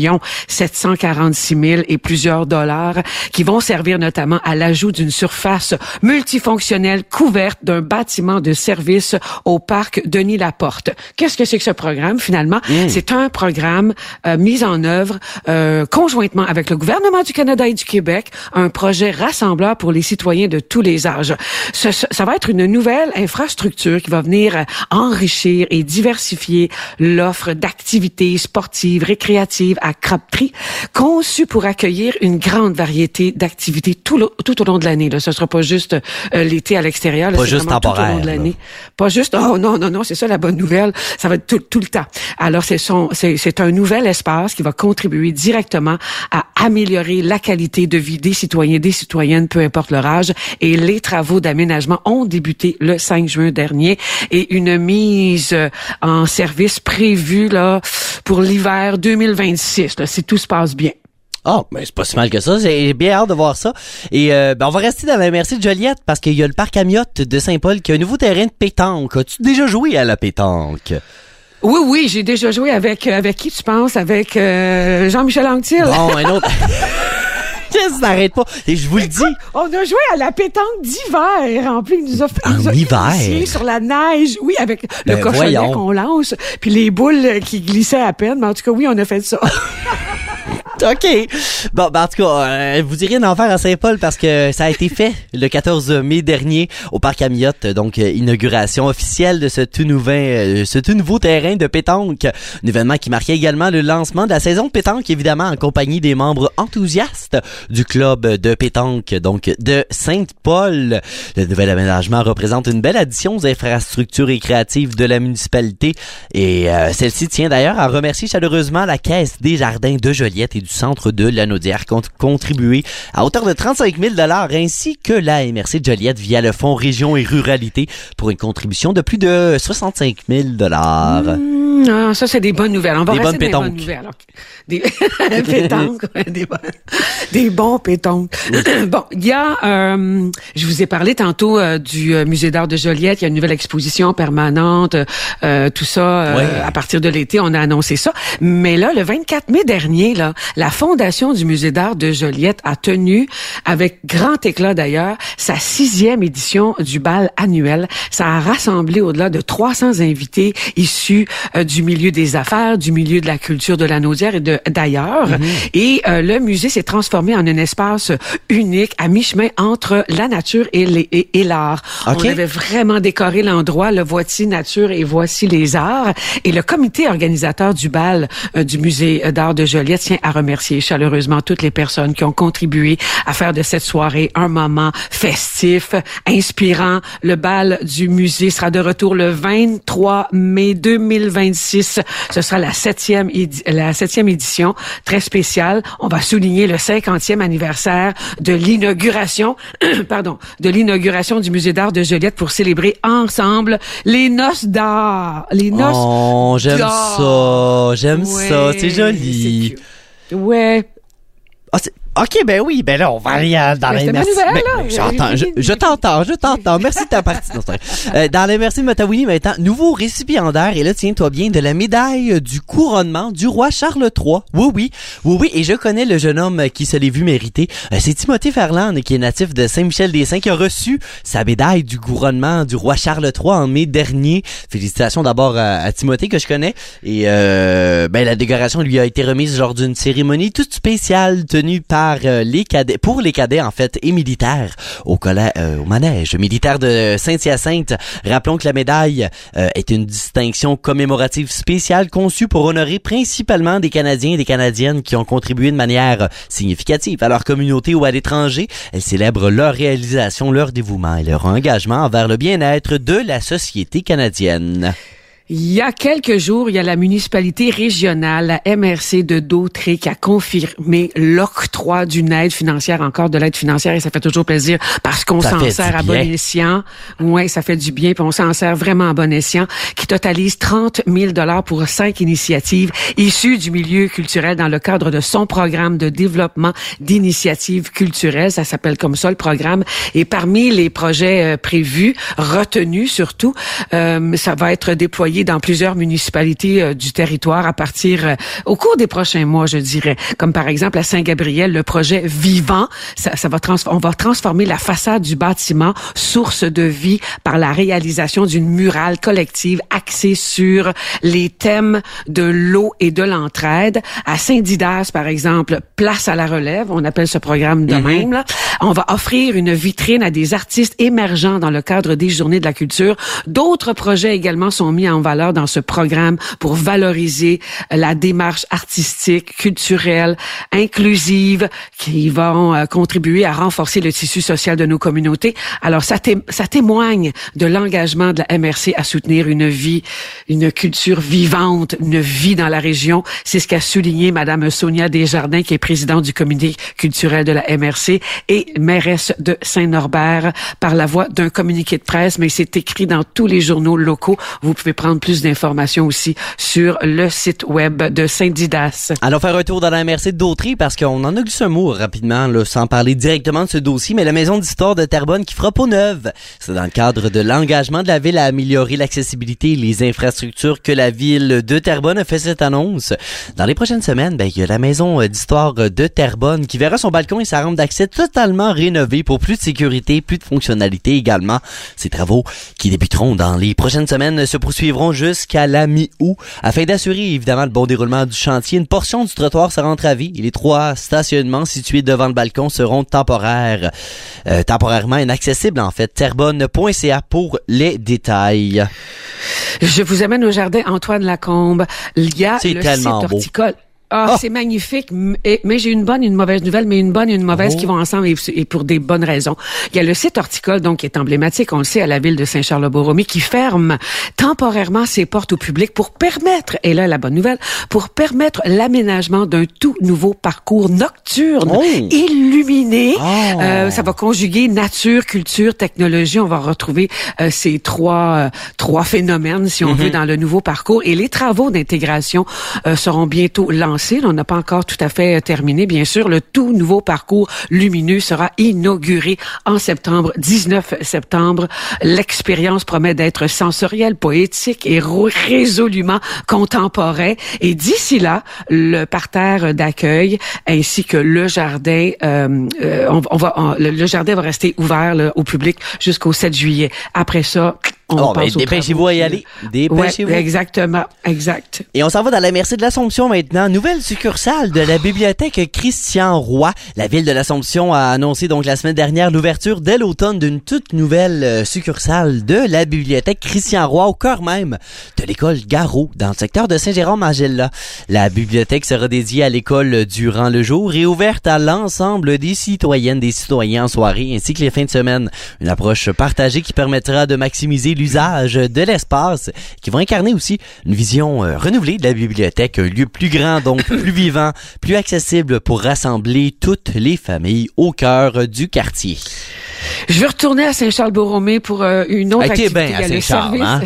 746 000 et plusieurs dollars qui vont servir notamment à l'ajout d'une surface multifonctionnelle couverte d'un bâtiment de service au parc Denis-Laporte. Qu'est-ce que c'est que ce programme, finalement? C'est un programme mis en œuvre conjointement avec le gouvernement du Canada et du Québec, un projet rassembleur pour les citoyens de tous les âges. Ça va être une nouvelle infrastructure qui va venir enrichir et diversifier l'offre d'activités sportives, récréatives à Crabtree, conçue pour accueillir une grande variété d'activités tout au long de l'année. Là, ce sera pas juste l'été à l'extérieur. Pas juste temporaire. Tout au long de l'année. Pas juste. Oh non, c'est ça la bonne nouvelle. Ça va être tout le temps. Alors c'est un nouvel espace qui va contribuer directement à améliorer la qualité de vie des citoyens, des citoyennes, peu importe leur âge. Et les travaux d'aménagement ont débuté le 5 juin dernier et une mise en service prévue là pour l'hiver 2026. Là, si tout se passe bien. Ah, mais c'est pas si mal que ça. J'ai bien hâte de voir ça. Et on va rester dans la MRC de Joliette parce qu'il y a le parc Amiotte de Saint-Paul qui a un nouveau terrain de pétanque. As-tu déjà joué à la pétanque? Oui, j'ai déjà joué avec qui tu penses? Avec Jean-Michel Anctil. Bon, un autre... Ça n'arrête pas. Et je vous le dis. On a joué à la pétanque d'hiver. En plus, il nous a hiver sur la neige. Oui, avec le cochonnet qu'on lance. Puis les boules qui glissaient à peine. Mais en tout cas, oui, on a fait ça. OK. Bon, ben, en tout cas, vous irez en faire à Saint-Paul parce que ça a été fait le 14 mai dernier au parc Amiotte. Donc, inauguration officielle de ce tout nouveau terrain de pétanque. Un événement qui marquait également le lancement de la saison de pétanque, évidemment, en compagnie des membres enthousiastes du club de pétanque, donc de Saint-Paul. Le nouvel aménagement représente une belle addition aux infrastructures récréatives de la municipalité. Et celle-ci tient d'ailleurs à remercier chaleureusement la Caisse des Jardins de Joliette et du centre de Lanaudière qui ont contribué à hauteur de 35 000 $ ainsi que la MRC de Joliette via le Fonds Région et Ruralité pour une contribution de plus de 65 000 $. Ça, c'est des bonnes nouvelles. On va des rester bonnes dans les bonnes nouvelles. Okay. Des pétanques, des bons pétanques. Bon, il y a, je vous ai parlé tantôt du Musée d'art de Joliette. Il y a une nouvelle exposition permanente, tout ça. À partir de l'été, on a annoncé ça. Mais là, le 24 mai dernier, là, la Fondation du Musée d'art de Joliette a tenu, avec grand éclat d'ailleurs, sa 6e édition du bal annuel. Ça a rassemblé au-delà de 300 invités issus du milieu des affaires, du milieu de la culture de Lanaudière et d'ailleurs. Et le musée s'est transformé en un espace unique à mi-chemin entre la nature et l'art. Okay. On avait vraiment décoré l'endroit, le voici nature et voici les arts. Et le comité organisateur du bal du Musée d'art de Joliette tient à remercier chaleureusement toutes les personnes qui ont contribué à faire de cette soirée un moment festif, inspirant. Le bal du musée sera de retour le 23 mai 2026. Ce sera la 7e édition, très spéciale. On va souligner le 50e anniversaire de l'inauguration, de l'inauguration du Musée d'art de Joliette pour célébrer ensemble les noces d'art. Les noces d'art. J'aime ça, c'est joli. Ouais. OK, ben oui, ben là, on va aller dans les merci. Je t'entends. Merci de ta partie. Dans les merci de Mataouni, maintenant, nouveau récipiendaire, et là, tiens-toi bien, de la médaille du couronnement du roi Charles III. Oui, et je connais le jeune homme qui se l'est vu mériter. C'est Timothée Ferland, qui est natif de Saint-Michel-des-Saints, qui a reçu sa médaille du couronnement du roi Charles III en mai dernier. Félicitations d'abord à Timothée, que je connais. Et la décoration lui a été remise lors d'une cérémonie toute spéciale tenue par par les cadets, pour les cadets en fait et militaires au manège militaire de Saint-Hyacinthe. Rappelons que la médaille est une distinction commémorative spéciale conçue pour honorer principalement des Canadiens et des Canadiennes qui ont contribué de manière significative à leur communauté ou à l'étranger. Elle célèbre leur réalisation, leur dévouement et leur engagement envers le bien-être de la société canadienne. Il y a quelques jours, il y a la municipalité régionale, la MRC de Dautrey, qui a confirmé l'octroi d'une aide financière, encore de l'aide financière, et ça fait toujours plaisir parce qu'on s'en sert à bon escient. Ouais, ça fait du bien, puis on s'en sert vraiment à bon escient, qui totalise 30 000 $ pour 5 initiatives issues du milieu culturel dans le cadre de son programme de développement d'initiatives culturelles. Ça s'appelle comme ça, le programme. Et parmi les projets prévus, retenus surtout, ça va être déployé dans plusieurs municipalités du territoire à partir au cours des prochains mois, je dirais. Comme par exemple à Saint-Gabriel, le projet Vivant, on va transformer la façade du bâtiment source de vie par la réalisation d'une murale collective axée sur les thèmes de l'eau et de l'entraide. À Saint-Didas, par exemple, Place à la relève, on appelle ce programme de même, là. On va offrir une vitrine à des artistes émergents dans le cadre des Journées de la culture. D'autres projets également sont mis en valeur dans ce programme pour valoriser la démarche artistique, culturelle, inclusive, qui vont contribuer à renforcer le tissu social de nos communautés. Alors, ça témoigne de l'engagement de la MRC à soutenir une culture vivante, une vie dans la région. C'est ce qu'a souligné Madame Sonia Desjardins, qui est présidente du comité culturel de la MRC et mairesse de Saint-Norbert, par la voie d'un communiqué de presse, mais c'est écrit dans tous les journaux locaux. Vous pouvez prendre plus d'informations aussi sur le site web de Saint-Didas. Allons faire un tour dans la MRC de Dautrey parce qu'on en a glissé un mot rapidement, là, sans parler directement de ce dossier, mais la Maison d'histoire de Terrebonne qui fera peau neuve. C'est dans le cadre de l'engagement de la ville à améliorer l'accessibilité et les infrastructures que la ville de Terrebonne a fait cette annonce. Dans les prochaines semaines, il y a la Maison d'histoire de Terrebonne qui verra son balcon et sa rampe d'accès totalement rénovés pour plus de sécurité, plus de fonctionnalité également. Ces travaux qui débuteront dans les prochaines semaines se poursuivront jusqu'à la mi-août. Afin d'assurer évidemment le bon déroulement du chantier, une portion du trottoir sera entravée et les 3 stationnements situés devant le balcon seront temporairement inaccessibles en fait. Terrebonne.ca pour les détails. Je vous amène au jardin Antoine Lacombe. Il y a c'est le tellement site beau. horticole. C'est magnifique, mais j'ai une bonne et une mauvaise nouvelle, mais une bonne et une mauvaise qui vont ensemble et pour des bonnes raisons. Il y a le site horticole, donc, qui est emblématique, on le sait, à la ville de Saint-Charles-Borromée, qui ferme temporairement ses portes au public pour permettre, et là, la bonne nouvelle, pour permettre l'aménagement d'un tout nouveau parcours nocturne, illuminé. Ça va conjuguer nature, culture, technologie. On va retrouver ces trois phénomènes, si on veut, dans le nouveau parcours. Et les travaux d'intégration seront bientôt lancés. On n'a pas encore tout à fait terminé, bien sûr. Le tout nouveau parcours lumineux sera inauguré en septembre, 19 septembre. L'expérience promet d'être sensorielle, poétique et résolument contemporain. Et d'ici là, le parterre d'accueil ainsi que le jardin, le jardin va rester ouvert là, au public jusqu'au 7 juillet. Après ça, dépêchez-vous à y aller. Dépêchez-vous. Ouais, exactement. Exact. Et on s'en va dans la MRC de l'Assomption maintenant. Nouvelle succursale de la bibliothèque Christian Roy. La ville de l'Assomption a annoncé donc la semaine dernière l'ouverture dès l'automne d'une toute nouvelle succursale de la bibliothèque Christian Roy au cœur même de l'école Garot dans le secteur de Saint-Jérôme-Magella. La bibliothèque sera dédiée à l'école durant le jour et ouverte à l'ensemble des citoyennes, des citoyens en soirée ainsi que les fins de semaine. Une approche partagée qui permettra de maximiser l'usage de l'espace, qui va incarner aussi une vision renouvelée de la bibliothèque, un lieu plus grand, donc plus vivant, plus accessible pour rassembler toutes les familles au cœur du quartier. Je vais retourner à Saint-Charles-Borromée pour une autre activité. Bien à Saint-Charles, hein?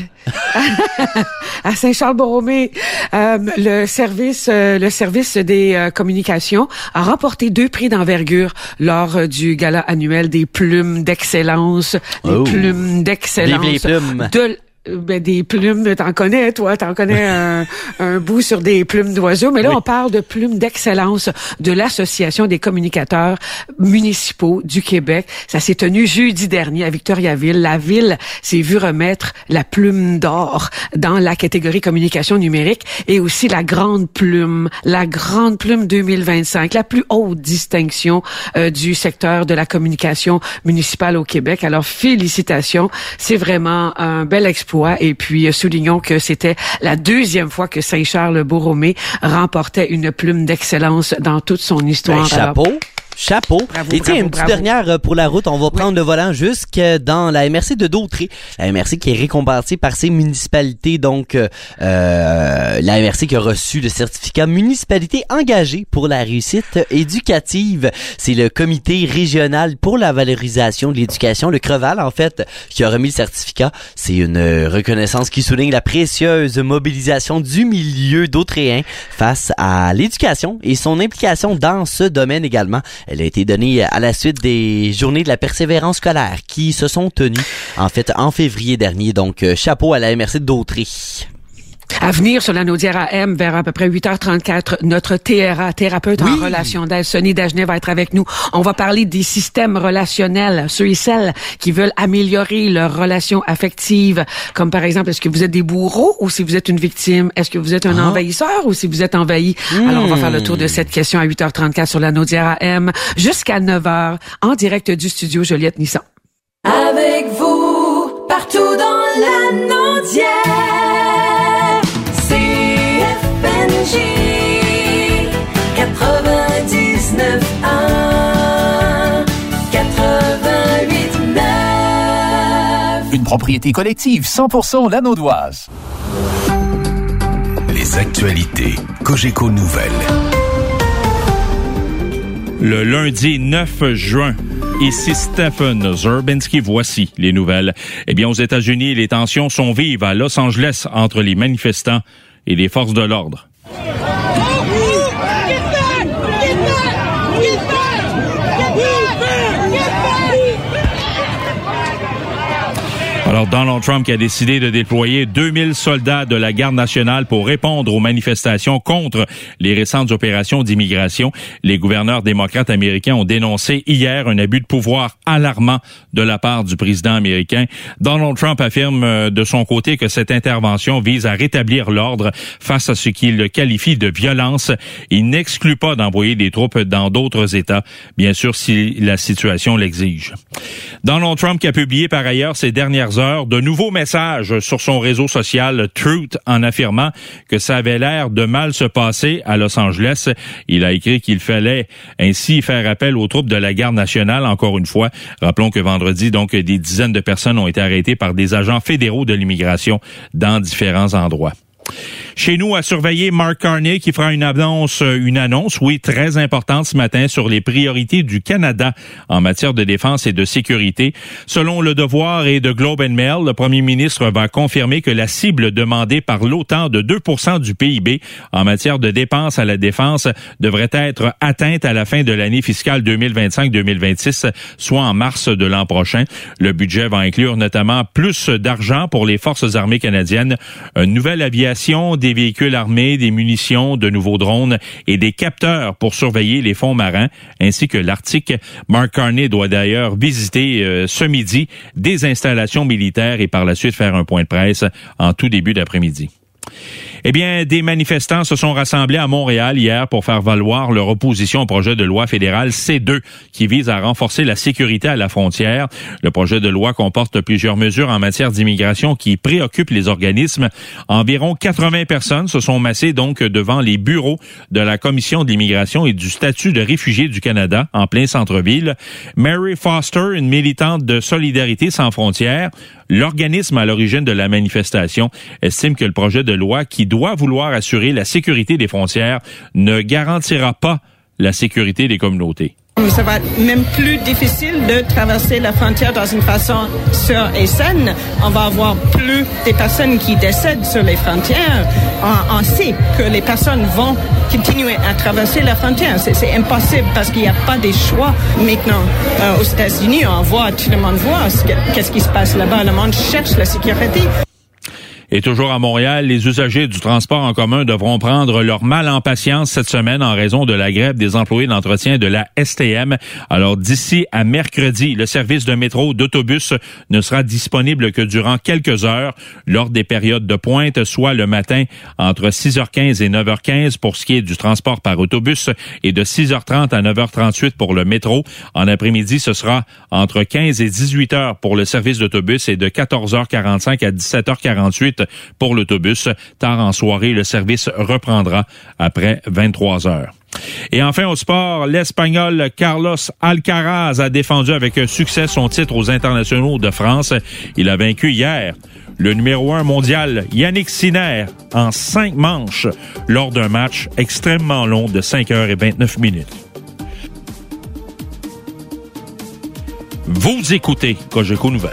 À Saint-Charles-Borromée, le service des communications a remporté 2 prix d'envergure lors du gala annuel des plumes d'excellence. Les plumes d'excellence. Vive les plumes. des plumes, t'en connais un bout sur des plumes d'oiseaux, mais là on parle de plumes d'excellence de l'Association des communicateurs municipaux du Québec. Ça s'est tenu jeudi dernier à Victoriaville. La ville s'est vue remettre la plume d'or dans la catégorie communication numérique et aussi la grande plume 2025, la plus haute distinction du secteur de la communication municipale au Québec. Alors félicitations, c'est vraiment un bel exploit. Et puis, soulignons que c'était la deuxième fois que Saint-Charles-Borromée remportait une plume d'excellence dans toute son histoire. Chapeau. Et tiens, une petite dernière pour la route. On va prendre le volant jusque dans la MRC de Dautré. La MRC qui est récompensée par ses municipalités. Donc, la MRC qui a reçu le certificat municipalité engagée pour la réussite éducative. C'est le comité régional pour la valorisation de l'éducation, le Creval, en fait, qui a remis le certificat. C'est une reconnaissance qui souligne la précieuse mobilisation du milieu dautréen face à l'éducation et son implication dans ce domaine également. Elle a été donnée à la suite des journées de la persévérance scolaire qui se sont tenues, en fait, en février dernier. Donc, chapeau à la MRC de Dautré. À venir sur la Naudière AM vers à peu près 8h34, notre TRA, thérapeute en relation d'aide, Sonny Dagenet va être avec nous. On va parler des systèmes relationnels, ceux et celles qui veulent améliorer leurs relations affectives, comme par exemple, est-ce que vous êtes des bourreaux ou si vous êtes une victime? Est-ce que vous êtes un envahisseur ou si vous êtes envahi? Alors, on va faire le tour de cette question à 8h34 sur la Naudière AM jusqu'à 9h en direct du studio Joliette Nissan. Avec vous, partout dans la Naudière. CFNJ 99.1 88.9. Une propriété collective 100% lanaudoise. Les actualités Cogeco Nouvelles. Le lundi 9 juin. Ici Stephen Zerbinski, voici les nouvelles. Eh bien, aux États-Unis, les tensions sont vives à Los Angeles entre les manifestants et les forces de l'ordre. Alors, Donald Trump qui a décidé de déployer 2000 soldats de la Garde nationale pour répondre aux manifestations contre les récentes opérations d'immigration. Les gouverneurs démocrates américains ont dénoncé hier un abus de pouvoir alarmant de la part du président américain. Donald Trump affirme de son côté que cette intervention vise à rétablir l'ordre face à ce qu'il qualifie de violence. Il n'exclut pas d'envoyer des troupes dans d'autres États, bien sûr si la situation l'exige. Donald Trump qui a publié par ailleurs ces dernières heures de nouveaux messages sur son réseau social Truth en affirmant que ça avait l'air de mal se passer à Los Angeles. Il a écrit qu'il fallait ainsi faire appel aux troupes de la Garde nationale encore une fois. Rappelons que vendredi, donc, des dizaines de personnes ont été arrêtées par des agents fédéraux de l'immigration dans différents endroits. Chez nous, à surveiller Mark Carney qui fera une annonce, oui, très importante ce matin sur les priorités du Canada en matière de défense et de sécurité. Selon Le Devoir et The Globe and Mail, le premier ministre va confirmer que la cible demandée par l'OTAN de 2% du PIB en matière de dépenses à la défense devrait être atteinte à la fin de l'année fiscale 2025-2026, soit en mars de l'an prochain. Le budget va inclure notamment plus d'argent pour les forces armées canadiennes, une nouvelle aviation, des véhicules armés, des munitions, de nouveaux drones et des capteurs pour surveiller les fonds marins ainsi que l'Arctique. Mark Carney doit d'ailleurs visiter ce midi des installations militaires et par la suite faire un point de presse en tout début d'après-midi. Eh bien, des manifestants se sont rassemblés à Montréal hier pour faire valoir leur opposition au projet de loi fédéral C2 qui vise à renforcer la sécurité à la frontière. Le projet de loi comporte plusieurs mesures en matière d'immigration qui préoccupent les organismes. Environ 80 personnes se sont massées donc devant les bureaux de la Commission de l'immigration et du statut de réfugié du Canada en plein centre-ville. Mary Foster, une militante de Solidarité sans frontières, l'organisme à l'origine de la manifestation, estime que le projet de loi qui doit vouloir assurer la sécurité des frontières ne garantira pas la sécurité des communautés. Ça va être même plus difficile de traverser la frontière dans une façon sûre et saine. On va avoir plus des personnes qui décèdent sur les frontières. On sait que les personnes vont continuer à traverser la frontière. C'est impossible parce qu'il n'y a pas de choix. Maintenant, aux États-Unis, on voit, tout le monde voit qu'est-ce qui se passe là-bas. Le monde cherche la sécurité. Et toujours à Montréal, les usagers du transport en commun devront prendre leur mal en patience cette semaine en raison de la grève des employés d'entretien de la STM. Alors d'ici à mercredi, le service de métro d'autobus ne sera disponible que durant quelques heures lors des périodes de pointe, soit le matin entre 6h15 et 9h15 pour ce qui est du transport par autobus et de 6h30 à 9h38 pour le métro. En après-midi, ce sera entre 15 et 18h pour le service d'autobus et de 14h45 à 17h48 pour l'autobus. Tard en soirée, le service reprendra après 23h. Et enfin au sport, l'Espagnol Carlos Alcaraz a défendu avec succès son titre aux internationaux de France. Il a vaincu hier le numéro 1 mondial Yannick Sinner en 5 manches lors d'un match extrêmement long de 5h29. Vous écoutez Cogeco Nouvelles.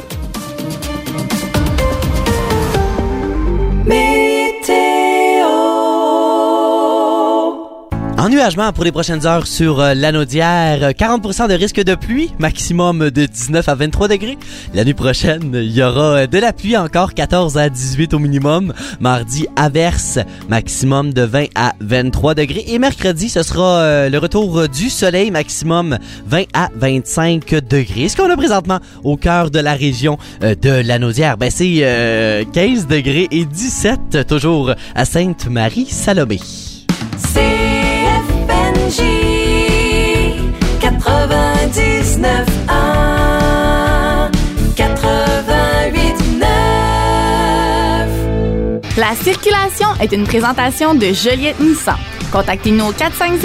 Ennuagement pour les prochaines heures sur l'Anaudière. 40% de risque de pluie, maximum de 19 à 23 degrés. La nuit prochaine, il y aura de la pluie encore, 14 à 18 au minimum. Mardi, averse, maximum de 20 à 23 degrés. Et mercredi, ce sera le retour du soleil, maximum 20 à 25 degrés. Ce qu'on a présentement au cœur de la région de l'Anaudière, ben c'est 15 degrés et 17 toujours à Sainte-Marie-Salomé. CFNJ 99 1 88 9. La circulation est une présentation de Joliette Nissan. Contactez-nous au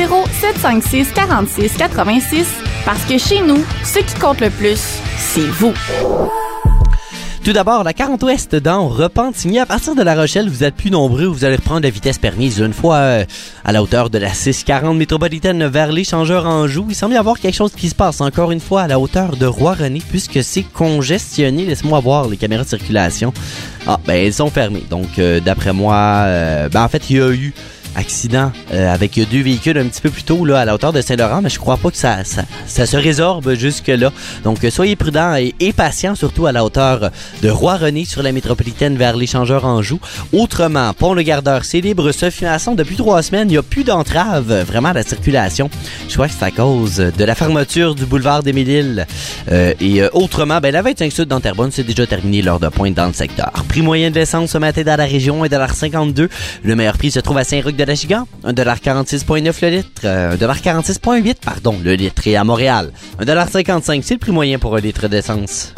450-756-4686 parce que chez nous, ce qui compte le plus, c'est vous. Tout d'abord, la 40 Ouest dans Repentigny. À partir de La Rochelle, vous êtes plus nombreux. Vous allez reprendre la vitesse permise une fois à la hauteur de la 640 métropolitaine vers l'Échangeur-Anjou. Il semble y avoir quelque chose qui se passe encore une fois à la hauteur de Roi-René puisque c'est congestionné. Laisse-moi voir les caméras de circulation. Ah, ben elles sont fermées. Donc, d'après moi, en fait, il y a eu accident avec 2 véhicules un petit peu plus tôt là, à la hauteur de Saint-Laurent, mais je crois pas que ça se résorbe jusque-là. Donc, soyez prudents et patients, surtout à la hauteur de Roi-René sur la métropolitaine vers l'Échangeur-Anjou. Autrement, Pont-le-Gardeur, c'est libre circulation depuis 3 semaines. Il n'y a plus d'entrave vraiment à la circulation. Je crois que c'est à cause de la fermeture du boulevard des Mille-Îles. Et autrement, la 25 Sud dans Terrebonne, c'est déjà terminé l'heure de pointe dans le secteur. Prix moyen de l'essence ce matin dans la région, 1,52 $. Le meilleur prix se trouve à Saint-Roch de la Gigan, 1,46,9 $ le litre, 1,46,8 $, le litre. Et à Montréal, 1,55 $, c'est le prix moyen pour un litre d'essence.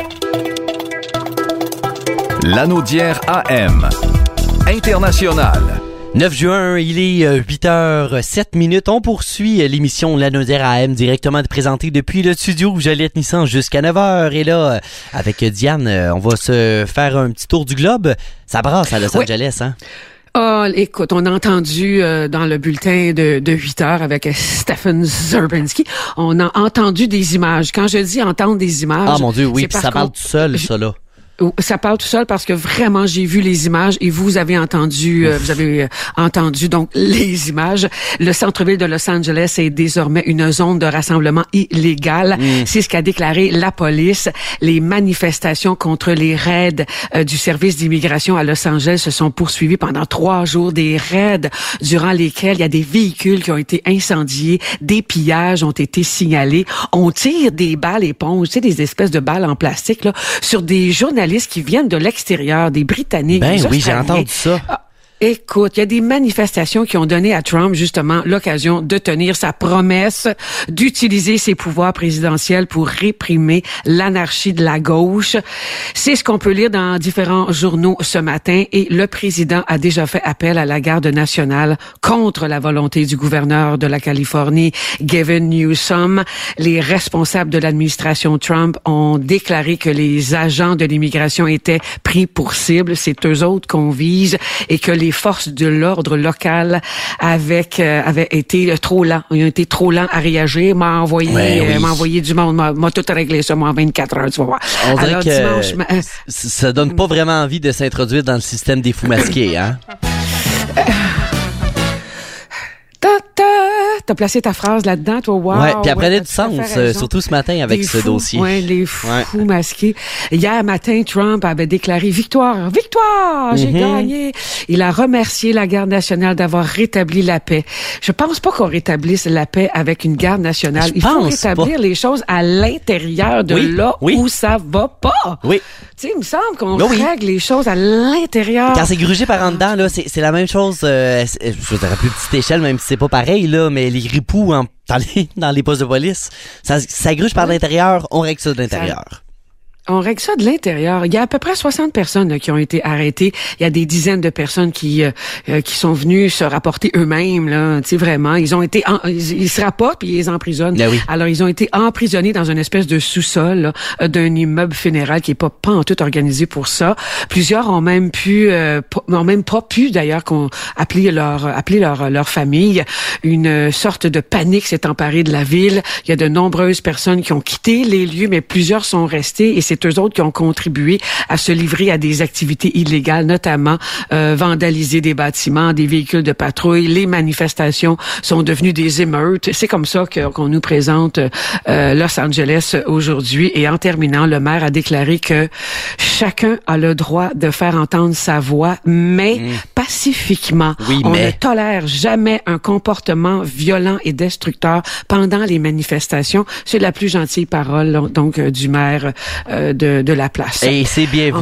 L'Anaudière AM. International. 9 juin, il est 8h07. On poursuit l'émission L'Anaudière AM directement présentée depuis le studio Joliette Nissan jusqu'à 9h. Et là, avec Diane, on va se faire un petit tour du globe. Ça brasse à Los Angeles, hein? Oh, écoute, on a entendu dans le bulletin de 8 heures avec Stephen Zerbinski, on a entendu des images. Quand je dis entendre des images... Ah mon Dieu, oui, puis ça parle tout seul, ça là. Ça parle tout seul parce que vraiment j'ai vu les images et vous avez entendu donc les images. Le centre-ville de Los Angeles est désormais une zone de rassemblement illégale. C'est ce qu'a déclaré la police. Les manifestations contre les raids du service d'immigration à Los Angeles se sont poursuivies pendant 3 jours. Des raids durant lesquels il y a des véhicules qui ont été incendiés, des pillages ont été signalés. On tire des balles éponges, tu sais, des espèces de balles en plastique là, sur des journalistes qui viennent de l'extérieur, des Britanniques, des Australiens. Oui, j'ai entendu ça. Écoute, il y a des manifestations qui ont donné à Trump, justement, l'occasion de tenir sa promesse d'utiliser ses pouvoirs présidentiels pour réprimer l'anarchie de la gauche. C'est ce qu'on peut lire dans différents journaux ce matin et le président a déjà fait appel à la garde nationale contre la volonté du gouverneur de la Californie, Gavin Newsom. Les responsables de l'administration Trump ont déclaré que les agents de l'immigration étaient pris pour cible. C'est eux autres qu'on vise et que les forces de l'ordre local avaient été trop lents. Ils ont été trop lents à réagir. M'a envoyé du monde. M'a tout réglé ça, moi, en 24 heures, tu vas voir. On dirait que ça donne pas vraiment envie de s'introduire dans le système des fous masqués, hein? t'as placé ta phrase là-dedans, toi, wow. Ouais, puis elle prenait du t'as tout à sens, fait raison. surtout ce matin avec Les ce fous, dossier. Ouais, les fous masqués. Hier matin, Trump avait déclaré victoire, j'ai gagné. Il a remercié la garde nationale d'avoir rétabli la paix. Je pense pas qu'on rétablisse la paix avec une garde nationale. Il faut rétablir les choses à l'intérieur de où ça va pas. Oui. Tu sais, il me semble qu'on règle les choses à l'intérieur. Quand c'est grugé par en dedans, là, c'est la même chose, je dirais plus petite échelle, même si c'est pas pareil, là, mais les ripoux dans les postes de police, ça gruge par l'intérieur, on règle ça de l'intérieur. On règle ça de l'intérieur. Il y a à peu près 60 personnes là, qui ont été arrêtées. Il y a des dizaines de personnes qui sont venues se rapporter eux-mêmes. Là, tu sais, vraiment, ils ont été, ils se rapportent puis ils les emprisonnent. Ben oui. Alors ils ont été emprisonnés dans une espèce de sous-sol là, d'un immeuble fédéral qui est pas en tout organisé pour ça. Plusieurs ont même pas pu d'ailleurs appeler leur famille. Une sorte de panique s'est emparée de la ville. Il y a de nombreuses personnes qui ont quitté les lieux, mais plusieurs sont restées et c'est eux autres qui ont contribué à se livrer à des activités illégales, notamment vandaliser des bâtiments, des véhicules de patrouille. Les manifestations sont devenues des émeutes. C'est comme ça qu'on nous présente Los Angeles aujourd'hui. Et en terminant, le maire a déclaré que chacun a le droit de faire entendre sa voix, mais pacifiquement. Oui, on ne tolère jamais un comportement violent et destructeur pendant les manifestations. C'est la plus gentille parole donc du maire de la place. Et c'est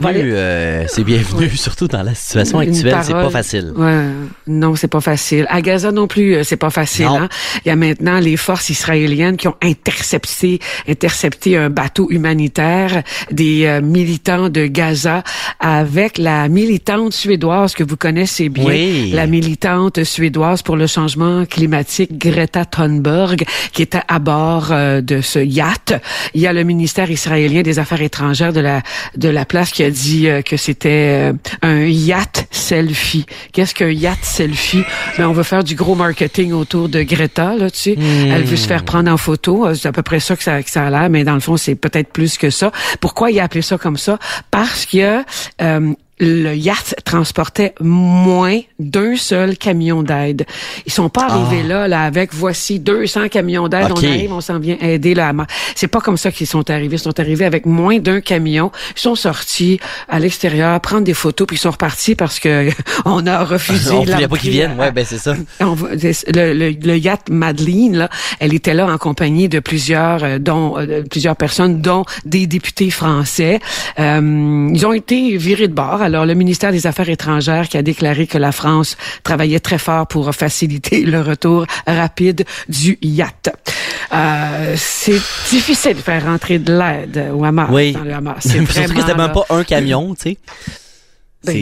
bienvenu, surtout dans la situation actuelle, c'est pas facile. Ouais, non, c'est pas facile. À Gaza non plus, c'est pas facile. Hein? Il y a maintenant les forces israéliennes qui ont intercepté un bateau humanitaire des militants de Gaza avec la militante suédoise que vous connaissez bien, la militante suédoise pour le changement climatique Greta Thunberg, qui était à bord de ce yacht. Il y a le ministère israélien des Affaires étrangères de la place qui a dit que c'était un yacht selfie. Qu'est-ce qu'un yacht selfie? Ben, on veut faire du gros marketing autour de Greta, là, tu sais. Elle veut se faire prendre en photo. C'est à peu près ça que ça a l'air, mais dans le fond, c'est peut-être plus que ça. Pourquoi il a appelé ça comme ça? Parce que le yacht transportait moins d'un seul camion d'aide. Ils sont pas arrivés là avec voici 200 camions d'aide. Okay. On arrive, on s'en vient aider là. C'est pas comme ça qu'ils sont arrivés. Ils sont arrivés avec moins d'un camion. Ils sont sortis à l'extérieur, prendre des photos, puis ils sont repartis parce que on a refusé. On voulait pas qu'ils viennent. Ouais, ben c'est ça. Le yacht Madeleine, là, elle était là en compagnie de plusieurs personnes, dont des députés français. Ils ont été virés de bord. Alors, le ministère des Affaires étrangères qui a déclaré que la France travaillait très fort pour faciliter le retour rapide du yacht. C'est difficile de faire rentrer de l'aide au Hamas dans le Hamas. C'est vraiment, surtout que c'était même pas un camion, tu sais.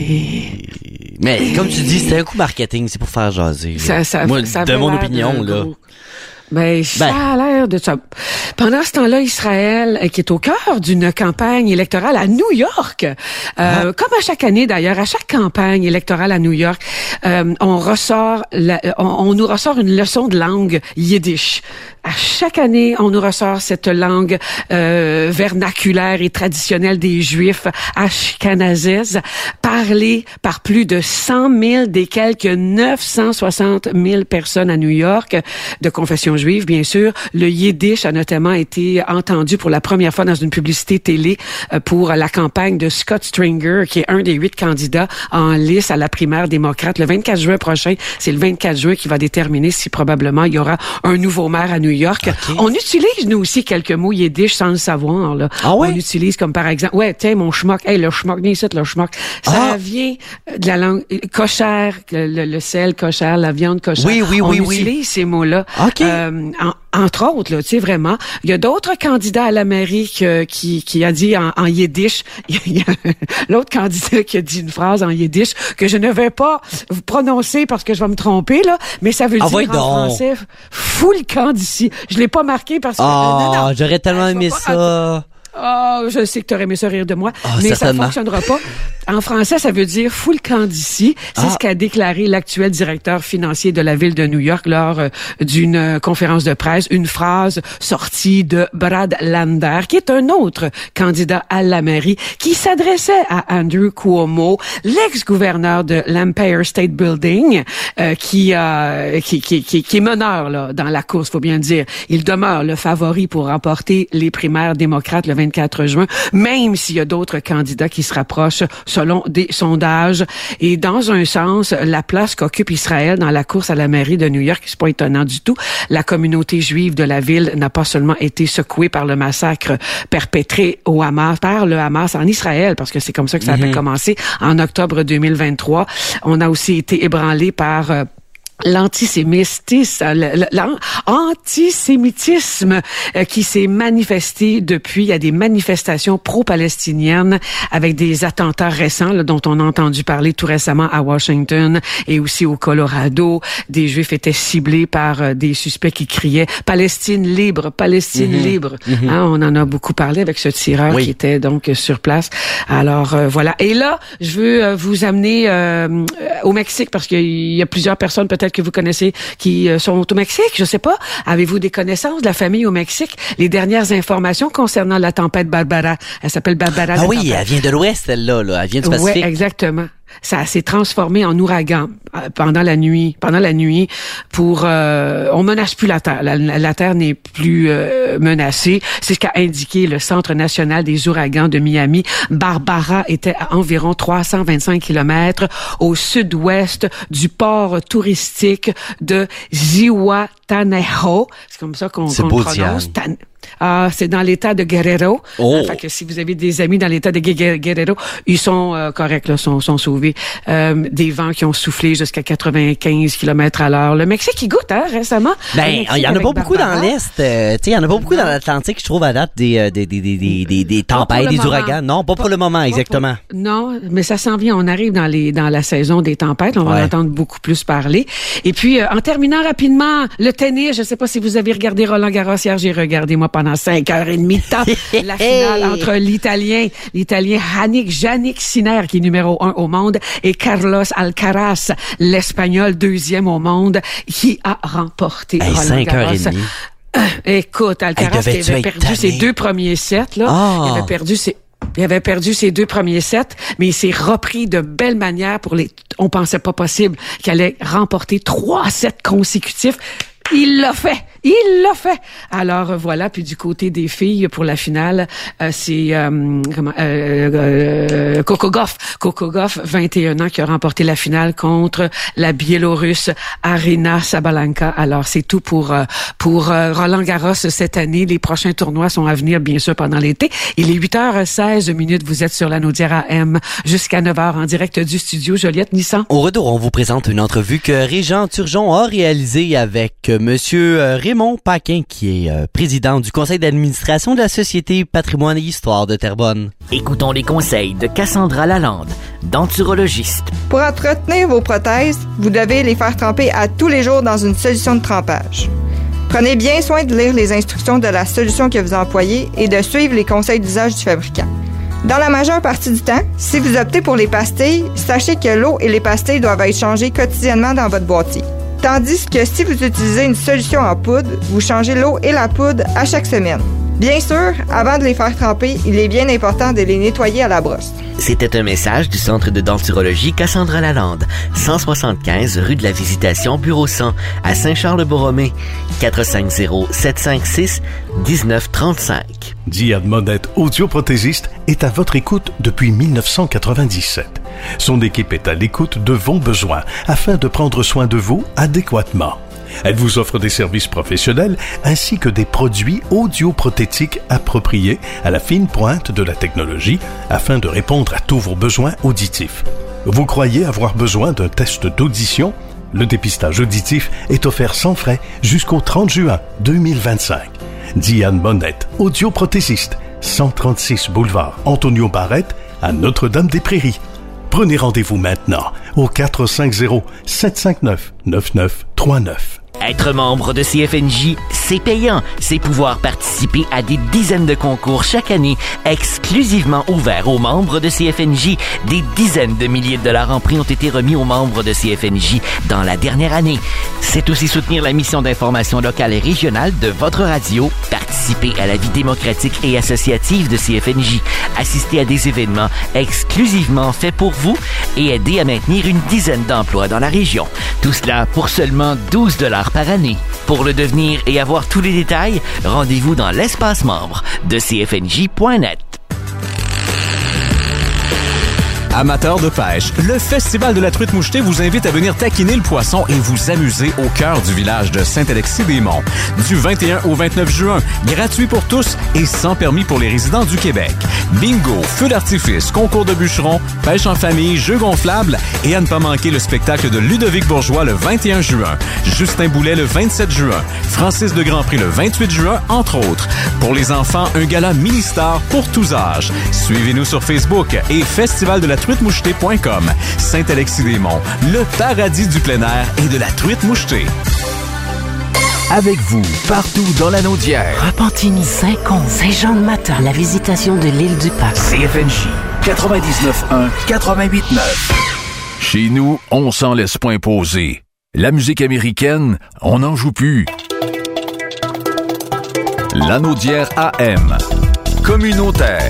Mais comme tu dis, c'était un coup marketing, c'est pour faire jaser. Moi, de mon opinion, là. Ben, ça a l'air de ça. Pendant ce temps-là, Israël, qui est au cœur d'une campagne électorale à New York, comme à chaque année d'ailleurs, à chaque campagne électorale à New York, on nous ressort une leçon de langue yiddish. À chaque année, on nous ressort cette langue vernaculaire et traditionnelle des Juifs ashkénazes, parlée par plus de 100 000 des quelques 960 000 personnes à New York de confession juive, bien sûr. Le yiddish a notamment été entendu pour la première fois dans une publicité télé pour la campagne de Scott Stringer, qui est un des 8 candidats en lice à la primaire démocrate. Le 24 juin prochain, c'est le 24 juin qui va déterminer si probablement il y aura un nouveau maire à New York. Okay. On utilise, nous aussi, quelques mots yiddish sans le savoir. Là. Ah ouais? On utilise comme par exemple, tiens, mon schmuck, le schmuck, viens ici, le schmuck. Ça vient de la langue kosher, le sel kosher, la viande kosher. On utilise ces mots-là. Okay. Entre autres, là, tu sais, vraiment. Il y a d'autres candidats à la mairie qui a dit en yiddish. Il y a l'autre candidat qui a dit une phrase en yiddish que je ne vais pas vous prononcer parce que je vais me tromper, là, mais ça veut dire en français, fous le camp d'ici. Je l'ai pas marqué parce que... non, j'aurais tellement aimé ça. Je sais que tu aurais aimé ça rire de moi, mais ça fonctionnera pas. En français, ça veut dire « fous le camp d'ici ». C'est ce qu'a déclaré l'actuel directeur financier de la ville de New York lors d'une conférence de presse. Une phrase sortie de Brad Lander, qui est un autre candidat à la mairie, qui s'adressait à Andrew Cuomo, l'ex-gouverneur de l'Empire State Building, qui est meneur là, dans la course, faut bien le dire. Il demeure le favori pour remporter les primaires démocrates le 24 juin, même s'il y a d'autres candidats qui se rapprochent selon des sondages. Et dans un sens, la place qu'occupe Israël dans la course à la mairie de New York, c'est pas étonnant du tout. La communauté juive de la ville n'a pas seulement été secouée par le massacre perpétré par le Hamas en Israël, parce que c'est comme ça que ça avait commencé en octobre 2023. On a aussi été ébranlé par l'antisémitisme qui s'est manifesté depuis. Il y a des manifestations pro-palestiniennes avec des attentats récents là, dont on a entendu parler tout récemment à Washington et aussi au Colorado. Des Juifs étaient ciblés par des suspects qui criaient « Palestine libre, Palestine libre ». Hein, on en a beaucoup parlé avec ce tireur qui était donc sur place. Alors voilà. Et là, je veux vous amener au Mexique parce qu'il y a plusieurs personnes peut-être que vous connaissez qui sont au Mexique, je sais pas. Avez-vous des connaissances de la famille au Mexique? Les dernières informations concernant la tempête Barbara. Elle s'appelle Barbara. Ah oui, elle vient de l'Ouest, celle-là. Elle vient du Pacifique. Oui, exactement. Ça s'est transformé en ouragan pendant la nuit. Pour on menace plus la Terre. La Terre n'est plus menacée. C'est ce qu'a indiqué le Centre national des ouragans de Miami. Barbara était à environ 325 kilomètres au sud-ouest du port touristique de Zihuatanejo. C'est comme ça qu'on le prononce. C'est dans l'état de Guerrero. Fait que si vous avez des amis dans l'état de Guerrero, ils sont corrects, là, sont sauvés. Des vents qui ont soufflé jusqu'à 95 km/h. Le Mexique, il goûte, récemment. Ben, il y en a pas beaucoup dans l'Est. Il y en a pas beaucoup dans l'Atlantique, je trouve, à date, des tempêtes, des ouragans. Non, pas pour le moment, exactement. Non, mais ça s'en vient. On arrive dans la saison des tempêtes. On va en entendre beaucoup plus parler. Et puis, en terminant rapidement, le tennis, je sais pas si vous avez regardé Roland Garros hier, j'ai regardé, moi, pendant 5h30 de temps, la finale entre l'Italien Jannik Sinner, qui est numéro 1 au monde, et Carlos Alcaraz, l'Espagnol 2e au monde, qui a remporté Roland Garros. 5h30. Écoute, Alcaraz qui avait perdu ses 2 premiers sets, là. Il avait perdu ses 2 premiers sets, mais il s'est repris de belle manière on pensait pas possible qu'il allait remporter 3 sets consécutifs. Il l'a fait! Alors voilà, puis du côté des filles pour la finale, c'est Coco Gauff, 21 ans, qui a remporté la finale contre la Biélorusse Aryna Sabalenka. Alors c'est tout pour Roland Garros cette année. Les prochains tournois sont à venir bien sûr pendant l'été. Il est 8h16. Vous êtes sur la Naudière AM jusqu'à 9h en direct du studio Joliette Nissan. Au retour, on vous présente une entrevue que Régent Turgeon a réalisée avec Monsieur Raymond Paquin, qui est président du conseil d'administration de la Société Patrimoine et Histoire de Terrebonne. Écoutons les conseils de Cassandra Lalande, denturologiste. Pour entretenir vos prothèses, vous devez les faire tremper à tous les jours dans une solution de trempage. Prenez bien soin de lire les instructions de la solution que vous employez et de suivre les conseils d'usage du fabricant. Dans la majeure partie du temps, si vous optez pour les pastilles, sachez que l'eau et les pastilles doivent être changées quotidiennement dans votre boîtier. Tandis que si vous utilisez une solution en poudre, vous changez l'eau et la poudre à chaque semaine. Bien sûr, avant de les faire tremper, il est bien important de les nettoyer à la brosse. C'était un message du Centre de denturologie Cassandra Lalande, 175 rue de la Visitation, bureau 100, à Saint-Charles-Borromée, 450-756-1935. Diane Monette, audioprothésiste, est à votre écoute depuis 1997. Son équipe est à l'écoute de vos besoins afin de prendre soin de vous adéquatement. Elle vous offre des services professionnels ainsi que des produits audioprothétiques appropriés à la fine pointe de la technologie afin de répondre à tous vos besoins auditifs. Vous croyez avoir besoin d'un test d'audition? Le dépistage auditif est offert sans frais jusqu'au 30 juin 2025. Diane Monette, audioprothésiste, 136 boulevard Antonio Barrette à Notre-Dame-des-Prairies. Prenez rendez-vous maintenant au 450-759-9939. Être membre de CFNJ, C'est payant. C'est pouvoir participer à des dizaines de concours chaque année, exclusivement ouverts aux membres de CFNJ. Des dizaines de milliers de dollars en prix ont été remis aux membres de CFNJ dans la dernière année. C'est aussi soutenir la mission d'information locale et régionale de votre radio, participer à la vie démocratique et associative de CFNJ, assister à des événements exclusivement faits pour vous et aider à maintenir une dizaine d'emplois dans la région. Tout cela pour seulement 12 $ par année. Pour le devenir et avoir tous les détails, rendez-vous dans l'espace membre de cfnj.net. Amateurs de pêche, le Festival de la truite mouchetée vous invite à venir taquiner le poisson et vous amuser au cœur du village de Saint-Alexis-des-Monts. Du 21 au 29 juin, gratuit pour tous et sans permis pour les résidents du Québec. Bingo, feux d'artifice, concours de bûcherons, pêche en famille, jeux gonflables et à ne pas manquer le spectacle de Ludovic Bourgeois le 21 juin, Justin Boulet le 27 juin, Francis de Grandpré le 28 juin, entre autres. Pour les enfants, un gala mini-star pour tous âges. Suivez-nous sur Facebook et Festival de la truite-mouchetée.com. Saint-Alexis-des-Monts, le paradis du plein air et de la truite mouchetée. Avec vous, partout dans la Naudière. Repentigny, Saint-Côme, Saint-Jean-de-Matin, la visitation de l'île du Parc. CFNJ 99.1, 88.9. Chez nous, on s'en laisse pas imposer. La musique américaine, on n'en joue plus. La Naudière AM. Communautaire.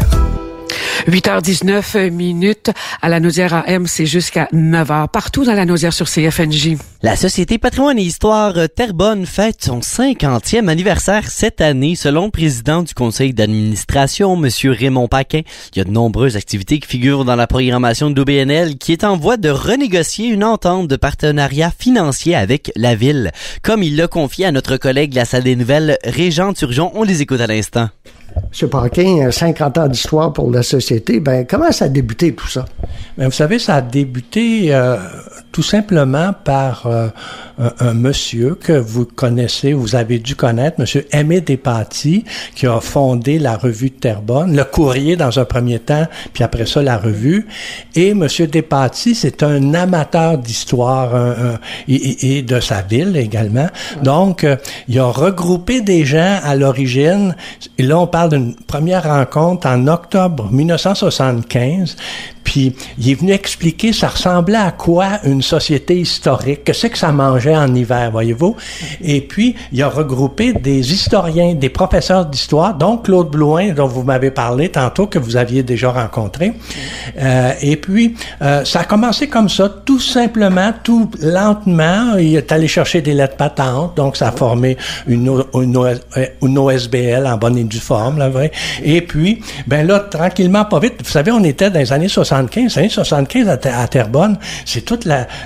8h19 à la Naudière AM, c'est jusqu'à 9h. Partout dans la Naudière sur CFNJ. La Société Patrimoine et Histoire Terrebonne fête son 50e anniversaire cette année. Selon le président du conseil d'administration, M. Raymond Paquin, il y a de nombreuses activités qui figurent dans la programmation de l'OBNL qui est en voie de renégocier une entente de partenariat financier avec la ville. Comme il l'a confié à notre collègue de la salle des nouvelles, Régent Turgeon. On les écoute à l'instant. M. Paquin, 50 ans d'histoire pour la société, comment ça a débuté tout ça? Vous savez, ça a débuté tout simplement par un monsieur que vous connaissez, vous avez dû connaître, M. Aimé Despatie, qui a fondé la revue de Terrebonne, le Courrier dans un premier temps, puis après ça, la revue. Et M. Despatie, c'est un amateur d'histoire et de sa ville également. Donc, il a regroupé des gens à l'origine, et là, on parle d'une première rencontre en octobre 1975, puis il est venu expliquer ça ressemblait à quoi une société historique, qu'est-ce que ça mangeait en hiver, voyez-vous. Et puis, il a regroupé des historiens, des professeurs d'histoire, dont Claude Blouin, dont vous m'avez parlé tantôt, que vous aviez déjà rencontré. Et puis, ça a commencé comme ça, tout simplement, tout lentement. Il est allé chercher des lettres patentes, donc ça a formé une OSBL en bonne et due forme, là, vrai. Et puis, là, tranquillement, pas vite, vous savez, on était dans les années 75 à Terrebonne, c'est toute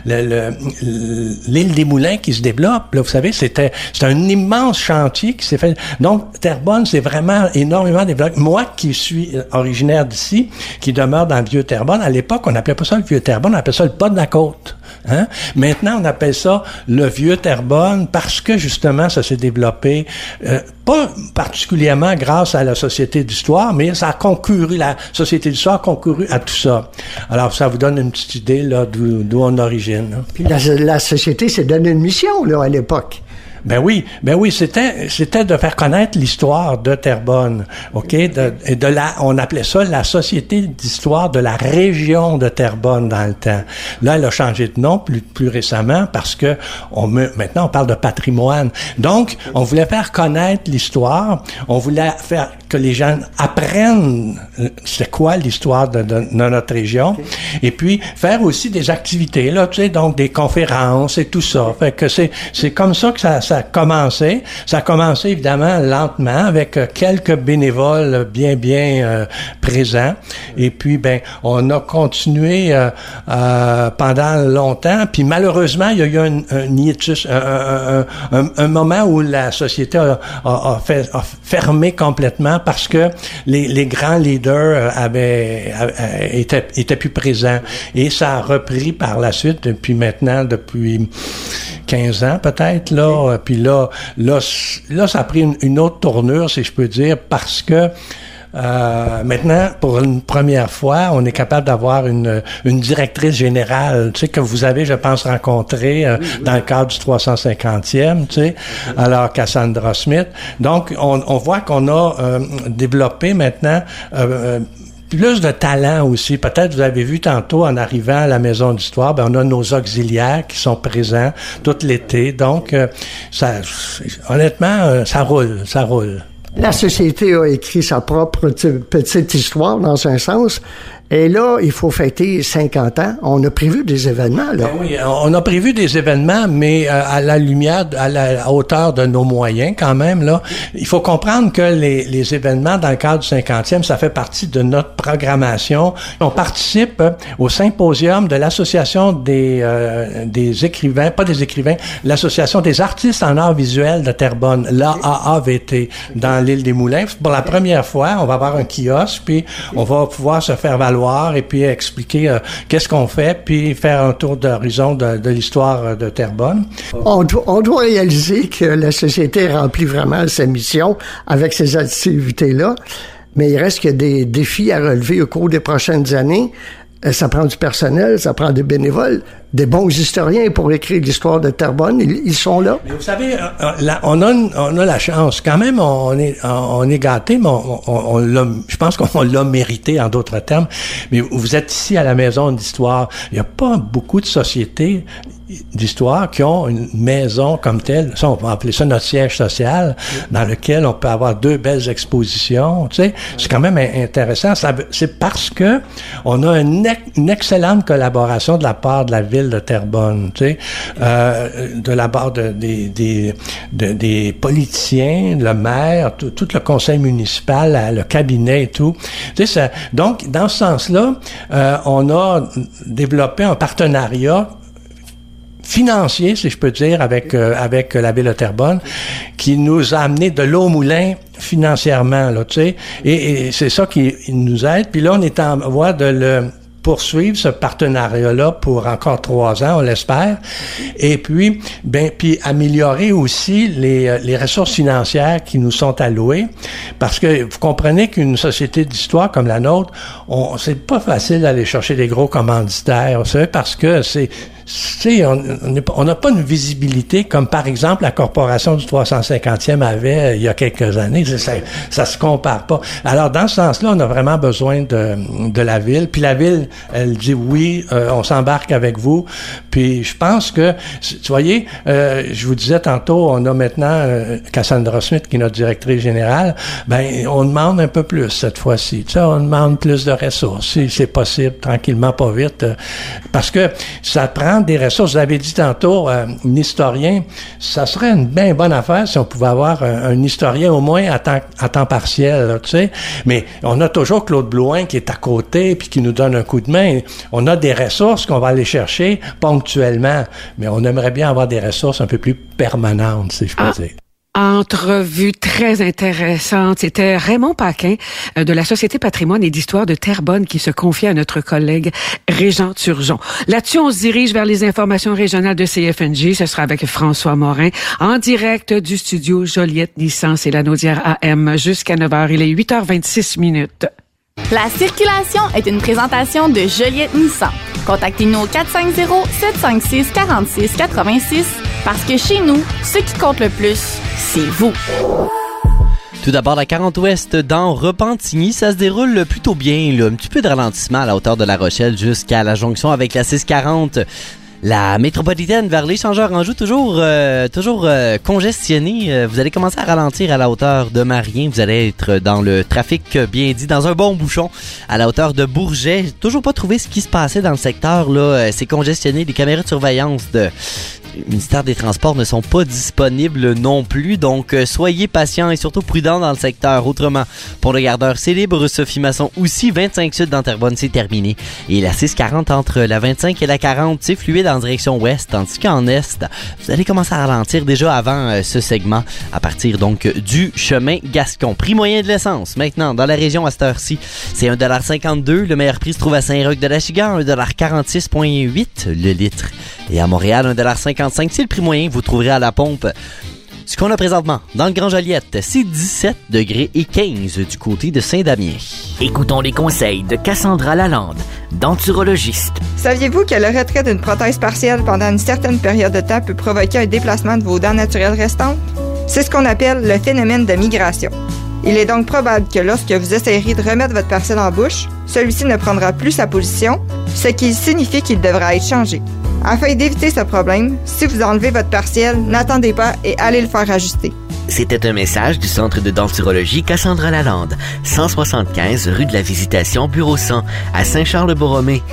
l'île des Moulins qui se développe. Là, vous savez, c'est un immense chantier qui s'est fait. Donc, Terrebonne, c'est vraiment énormément développé. Moi, qui suis originaire d'ici, qui demeure dans le Vieux-Terrebonne, à l'époque, on n'appelait pas ça le Vieux-Terrebonne, on appelait ça le Pas de la Côte. Hein? Maintenant, on appelle ça le Vieux-Terrebonne parce que, justement, ça s'est développé, pas particulièrement grâce à la Société d'histoire, mais ça a concouru, la Société d'histoire a concouru à tout ça. Alors, ça vous donne une petite idée là d'où on origine. Hein? Puis la Société s'est donné une mission là à l'époque. Ben oui, c'était de faire connaître l'histoire de Terrebonne, ok, on appelait ça la Société d'histoire de la région de Terrebonne dans le temps. Là, elle a changé de nom plus récemment parce que maintenant on parle de patrimoine. Donc, on voulait faire connaître l'histoire, on voulait faire que les gens apprennent c'est quoi l'histoire de notre région, okay. Et puis faire aussi des activités là, tu sais, donc des conférences et tout ça. Fait que c'est comme ça que ça a commencé. Ça a commencé évidemment lentement avec quelques bénévoles bien présents. Et puis on a continué pendant longtemps. Puis malheureusement, il y a eu un moment où la société a fermé complètement parce que les grands leaders étaient plus présents. Et ça a repris par la suite depuis 15 ans peut-être, là. Puis là, ça a pris une autre tournure, si je peux dire, parce que Maintenant, pour une première fois, on est capable d'avoir une directrice générale, tu sais, que vous avez, je pense, rencontrée dans le cadre du 350e, tu sais, alors Cassandra Smith. Donc, on voit qu'on a développé maintenant plus de talent aussi. Peut-être vous avez vu tantôt en arrivant à la Maison d'Histoire, on a nos auxiliaires qui sont présents tout l'été. Donc, honnêtement, ça roule. La société a écrit sa propre petite histoire dans un sens. Et là, il faut fêter 50 ans. On a prévu des événements, là. Oui, on a prévu des événements, mais à la lumière, à la hauteur de nos moyens, quand même, là. Il faut comprendre que les événements dans le cadre du 50e, ça fait partie de notre programmation. On participe au symposium de l'Association des écrivains, pas des écrivains, l'Association des artistes en arts visuels de Terrebonne, l'AAVT, dans l'île des Moulins. Pour la première fois, on va avoir un kiosque, puis on va pouvoir se faire valoir et puis expliquer qu'est-ce qu'on fait, puis faire un tour d'horizon de l'histoire de Terrebonne. On doit réaliser que la société remplit vraiment sa mission avec ces activités-là, mais il reste que des défis à relever au cours des prochaines années. Ça prend du personnel, ça prend des bénévoles, des bons historiens pour écrire l'histoire de Terrebonne. Ils sont là. Mais vous savez, on a la chance. Quand même, on est gâtés, mais je pense qu'on l'a mérité en d'autres termes. Mais vous êtes ici à la Maison d'Histoire. Il n'y a pas beaucoup de sociétés d'histoire qui ont une maison comme telle. Ça, on va appeler ça notre siège social, dans lequel on peut avoir 2 belles expositions. Tu sais, c'est quand même intéressant. C'est parce que on a une excellente collaboration de la part de la ville de Terrebonne. Tu sais, de la part des politiciens, le maire, tout le conseil municipal, le cabinet et tout. Tu sais, donc dans ce sens-là, on a développé un partenariat financier, si je peux dire, avec la ville de Terrebonne, qui nous a amené de l'eau au moulin financièrement, là, tu sais, et c'est ça qui nous aide. Puis là, on est en voie de le poursuivre, ce partenariat-là, pour encore 3 ans, on l'espère. Et puis, puis améliorer aussi les ressources financières qui nous sont allouées. Parce que vous comprenez qu'une société d'histoire comme la nôtre, c'est pas facile d'aller chercher des gros commanditaires, vous savez, parce que on n'a pas une visibilité comme, par exemple, la corporation du 350e avait il y a quelques années. Ça se compare pas. Alors, dans ce sens-là, on a vraiment besoin de la ville. Puis la ville, elle dit oui, on s'embarque avec vous. Puis je pense que, tu voyez, je vous disais tantôt, on a maintenant Cassandra Smith, qui est notre directrice générale. On demande un peu plus cette fois-ci. Tu sais, on demande plus de ressources, si c'est possible, tranquillement, pas vite. Parce que ça prend des ressources. Vous avez dit tantôt, un historien, ça serait une bien bonne affaire si on pouvait avoir un historien au moins à temps partiel, là, tu sais. Mais on a toujours Claude Blouin qui est à côté puis qui nous donne un coup de main. On a des ressources qu'on va aller chercher ponctuellement, mais on aimerait bien avoir des ressources un peu plus permanentes, si je peux dire. Entrevue très intéressante. C'était Raymond Paquin de la Société Patrimoine et d'Histoire de Terrebonne qui se confiait à notre collègue Régent Turgeon. Là-dessus, on se dirige vers les informations régionales de CFNJ. Ce sera avec François Morin en direct du studio Joliette Nissan. C'est la Naudière AM jusqu'à 9h. Il est 8h26 minutes. La circulation est une présentation de Joliette Nissan. Contactez-nous au 450-756-4686 parce que chez nous, ce qui compte le plus, c'est vous. Tout d'abord, la 40 Ouest dans Repentigny, ça se déroule plutôt bien. Là. Un petit peu de ralentissement à la hauteur de La Rochelle jusqu'à la jonction avec la 640. La métropolitaine vers l'Échangeur-Anjou, toujours congestionnée. Vous allez commencer à ralentir à la hauteur de Marien. Vous allez être dans le trafic bien dit, dans un bon bouchon à la hauteur de Bourget. J'ai toujours pas trouvé ce qui se passait dans le secteur. Là, c'est congestionné. Les caméras de surveillance du ministère des Transports ne sont pas disponibles non plus. Donc, soyez patients et surtout prudents dans le secteur. Autrement, pour le gardeur, c'est libre. Sophie Masson aussi. 25 Sud dans Terrebonne, c'est terminé. Et la 640 entre la 25 et la 40, c'est fluide en direction ouest, tandis qu'en est, vous allez commencer à ralentir déjà avant ce segment à partir donc du chemin Gascon. Prix moyen de l'essence, maintenant, dans la région à cette heure-ci, c'est 1,52 $. Le meilleur prix se trouve à Saint-Roch-de-l'Achigan, 1,46,8 $ le litre. Et à Montréal, 1,55 $. C'est le prix moyen que vous trouverez à la pompe Ce qu'on a présentement dans le Grand Joliette, c'est 17 degrés et 15 du côté de Saint-Damien. Écoutons les conseils de Cassandra Lalande, denturologiste. Saviez-vous que le retrait d'une prothèse partielle pendant une certaine période de temps peut provoquer un déplacement de vos dents naturelles restantes? C'est ce qu'on appelle le phénomène de migration. Il est donc probable que lorsque vous essayerez de remettre votre partiel en bouche, celui-ci ne prendra plus sa position, ce qui signifie qu'il devra être changé. Afin d'éviter ce problème, si vous enlevez votre partiel, n'attendez pas et allez le faire ajuster. C'était un message du Centre de denturologie Cassandra Lalande, 175 rue de la Visitation, bureau 100, à Saint-Charles-Borromée.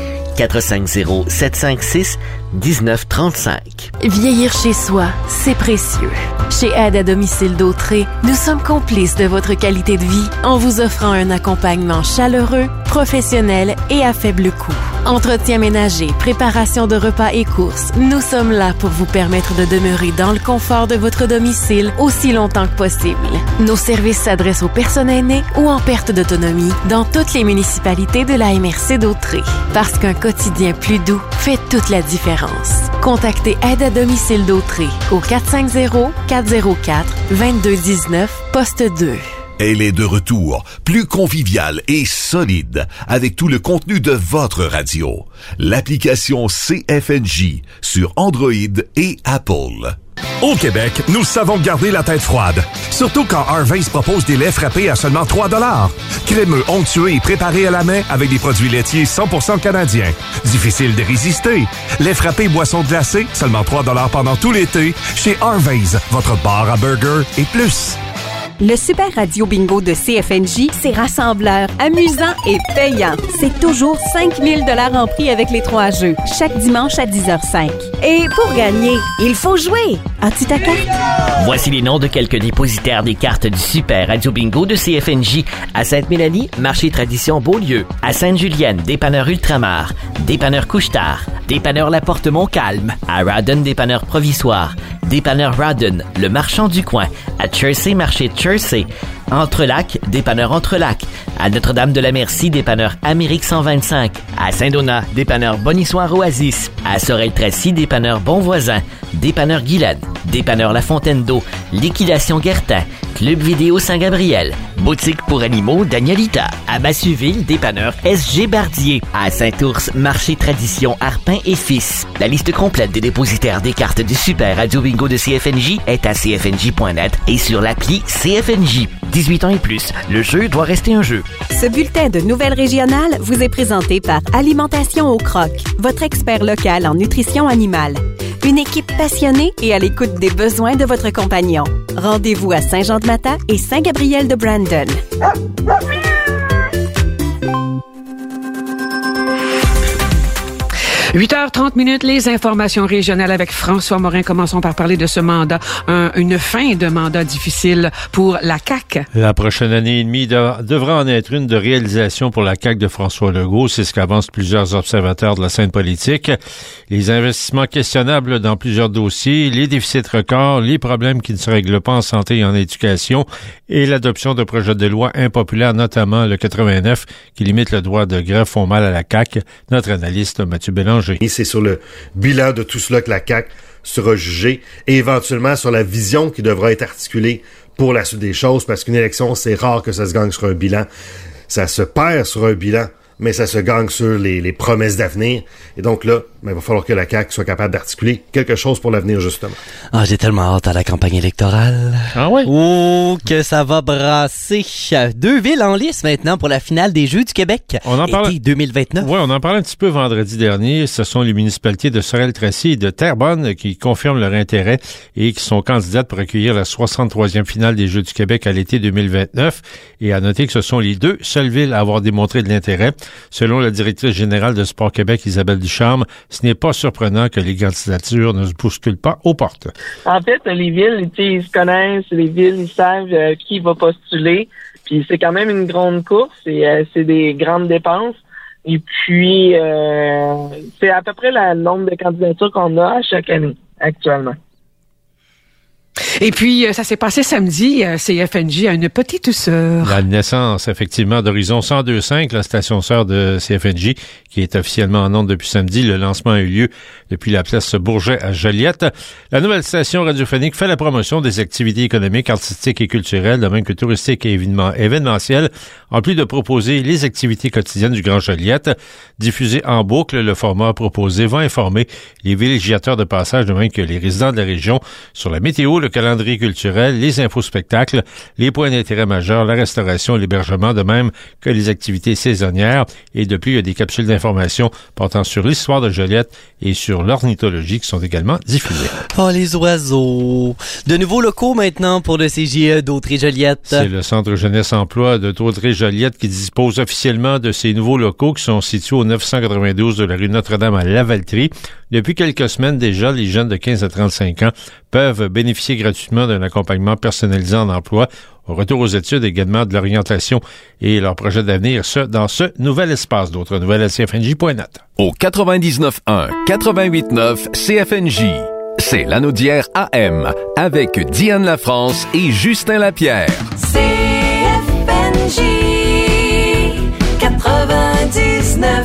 450-756-1935. Vieillir chez soi, c'est précieux. Chez Aide à domicile d'Autrey, nous sommes complices de votre qualité de vie en vous offrant un accompagnement chaleureux, professionnel et à faible coût. Entretien ménager, préparation de repas et courses, nous sommes là pour vous permettre de demeurer dans le confort de votre domicile aussi longtemps que possible. Nos services s'adressent aux personnes aînées ou en perte d'autonomie dans toutes les municipalités de la MRC d'Autrey. Parce qu'un quotidien plus doux fait toute la différence. Contactez Aide à domicile d'Autrey au 450-404-2219, poste 2. Elle est de retour, plus conviviale et solide, avec tout le contenu de votre radio. L'application CFNJ sur Android et Apple. Au Québec, nous savons garder la tête froide. Surtout quand Harvey's propose des laits frappés à seulement 3 $. Crémeux, onctueux et préparés à la main avec des produits laitiers 100% canadiens. Difficile de résister. Lait frappés, boissons glacées, seulement 3 $ pendant tout l'été. Chez Harvey's, votre bar à burger et plus. Le Super Radio Bingo de CFNJ, c'est rassembleur, amusant et payant. C'est toujours 5 000 $ en prix avec les 3 jeux, chaque dimanche à 10h05. Et pour gagner, il faut jouer. As-tu ta carte? Voici les noms de quelques dépositaires des cartes du Super Radio Bingo de CFNJ. À Sainte-Mélanie, Marché Tradition Beaulieu. À Sainte-Julienne, Dépanneur Ultramar. Dépanneur Couche-Tard. Dépanneur La Porte Montcalm. À Rawdon, Dépanneur Provisoire. Dépanneur Rawdon, le marchand du coin. À Chersey, Marché Chersey. Entrelac, Dépanneur Entrelac. À Notre-Dame-de-la-Merci, Dépanneur Amérique 125. À Saint-Donat, Dépanneur Bonissoir Oasis. À Sorel-Tracy, Dépanneur Bonvoisin. Dépanneur Guylaine. Dépanneur La Fontaine d'Eau. Liquidation Guertin. Club Vidéo Saint-Gabriel. Boutique pour animaux Danielita. À Massuville, Dépanneur SG Bardier. À Saint-Ours, Marché Tradition Arpin et Fils. La liste complète des dépositaires des cartes du Super Radio Bingo de CFNJ est à cfnj.net et sur l'appli CFNJ. 18 ans et plus, le jeu doit rester un jeu. Ce bulletin de nouvelles régionales vous est présenté par Alimentation au Croc, votre expert local en nutrition animale. Une équipe passionnée et à l'écoute des besoins de votre compagnon. Rendez-vous à Saint-Jean-de-Mata et Saint-Gabriel-de-Brandon. 8h30, les informations régionales avec François Morin. Commençons par parler de ce mandat, une fin de mandat difficile pour la CAQ. La prochaine année et demie devra en être une de réalisation pour la CAQ de François Legault. C'est ce qu'avancent plusieurs observateurs de la scène politique. Les investissements questionnables dans plusieurs dossiers, les déficits records, les problèmes qui ne se règlent pas en santé et en éducation et l'adoption de projets de loi impopulaires, notamment le 89 qui limite le droit de grève font mal à la CAQ. Notre analyste Mathieu Bélanger. Et c'est sur le bilan de tout cela que la CAQ sera jugée et éventuellement sur la vision qui devra être articulée pour la suite des choses, parce qu'une élection, c'est rare que ça se gagne sur un bilan. Ça se perd sur un bilan, mais ça se gagne sur les promesses d'avenir. Et donc là, il va falloir que la CAQ soit capable d'articuler quelque chose pour l'avenir, justement. Ah, j'ai tellement hâte à la campagne électorale. Ah oui? Oh, que ça va brasser. 2 villes en lice maintenant pour la finale des Jeux du Québec. On en parle... été 2029. Oui, on en parlait un petit peu vendredi dernier. Ce sont les municipalités de Sorel-Tracy et de Terrebonne qui confirment leur intérêt et qui sont candidates pour accueillir la 63e finale des Jeux du Québec à l'été 2029. Et à noter que ce sont les 2 seules villes à avoir démontré de l'intérêt. Selon la directrice générale de Sport Québec, Isabelle Ducharme, ce n'est pas surprenant que les candidatures ne se bousculent pas aux portes. En fait, les villes, ils se connaissent, les villes, ils savent qui va postuler. Puis c'est quand même une grande course et c'est des grandes dépenses. Et puis, c'est à peu près le nombre de candidatures qu'on a à chaque année, actuellement. Et puis, ça s'est passé samedi, CFNJ a une petite sœur. La naissance, effectivement, d'Horizon 102.5, la station sœur de CFNJ, qui est officiellement en ondes depuis samedi. Le lancement a eu lieu depuis la place Bourget à Joliette. La nouvelle station radiophonique fait la promotion des activités économiques, artistiques et culturelles, de même que touristiques et événementielles, en plus de proposer les activités quotidiennes du Grand Joliette. Diffusé en boucle, le format proposé va informer les villégiateurs de passage, de même que les résidents de la région, sur la météo, le calendrier culturel, les infos-spectacles, les points d'intérêt majeurs, la restauration et l'hébergement, de même que les activités saisonnières. Et de plus, il y a des capsules d'information portant sur l'histoire de Joliette et sur l'ornithologie qui sont également diffusées. Oh, les oiseaux! De nouveaux locaux maintenant pour le CJE d'Autrey-Joliette. C'est le Centre Jeunesse Emploi de Autrey-Joliette qui dispose officiellement de ces nouveaux locaux qui sont situés au 992 de la rue Notre-Dame à Lavaltrie. Depuis quelques semaines déjà, les jeunes de 15 à 35 ans peuvent bénéficier gratuitement d'un accompagnement personnalisé en emploi, au retour aux études également de l'orientation et leur projet d'avenir, dans ce nouvel espace. D'autres nouvelles à CFNJ.net. Au 99.1, 88.9 CFNJ. C'est l'Anaudière AM avec Diane Lafrance et Justin Lapierre. CFNJ 99.1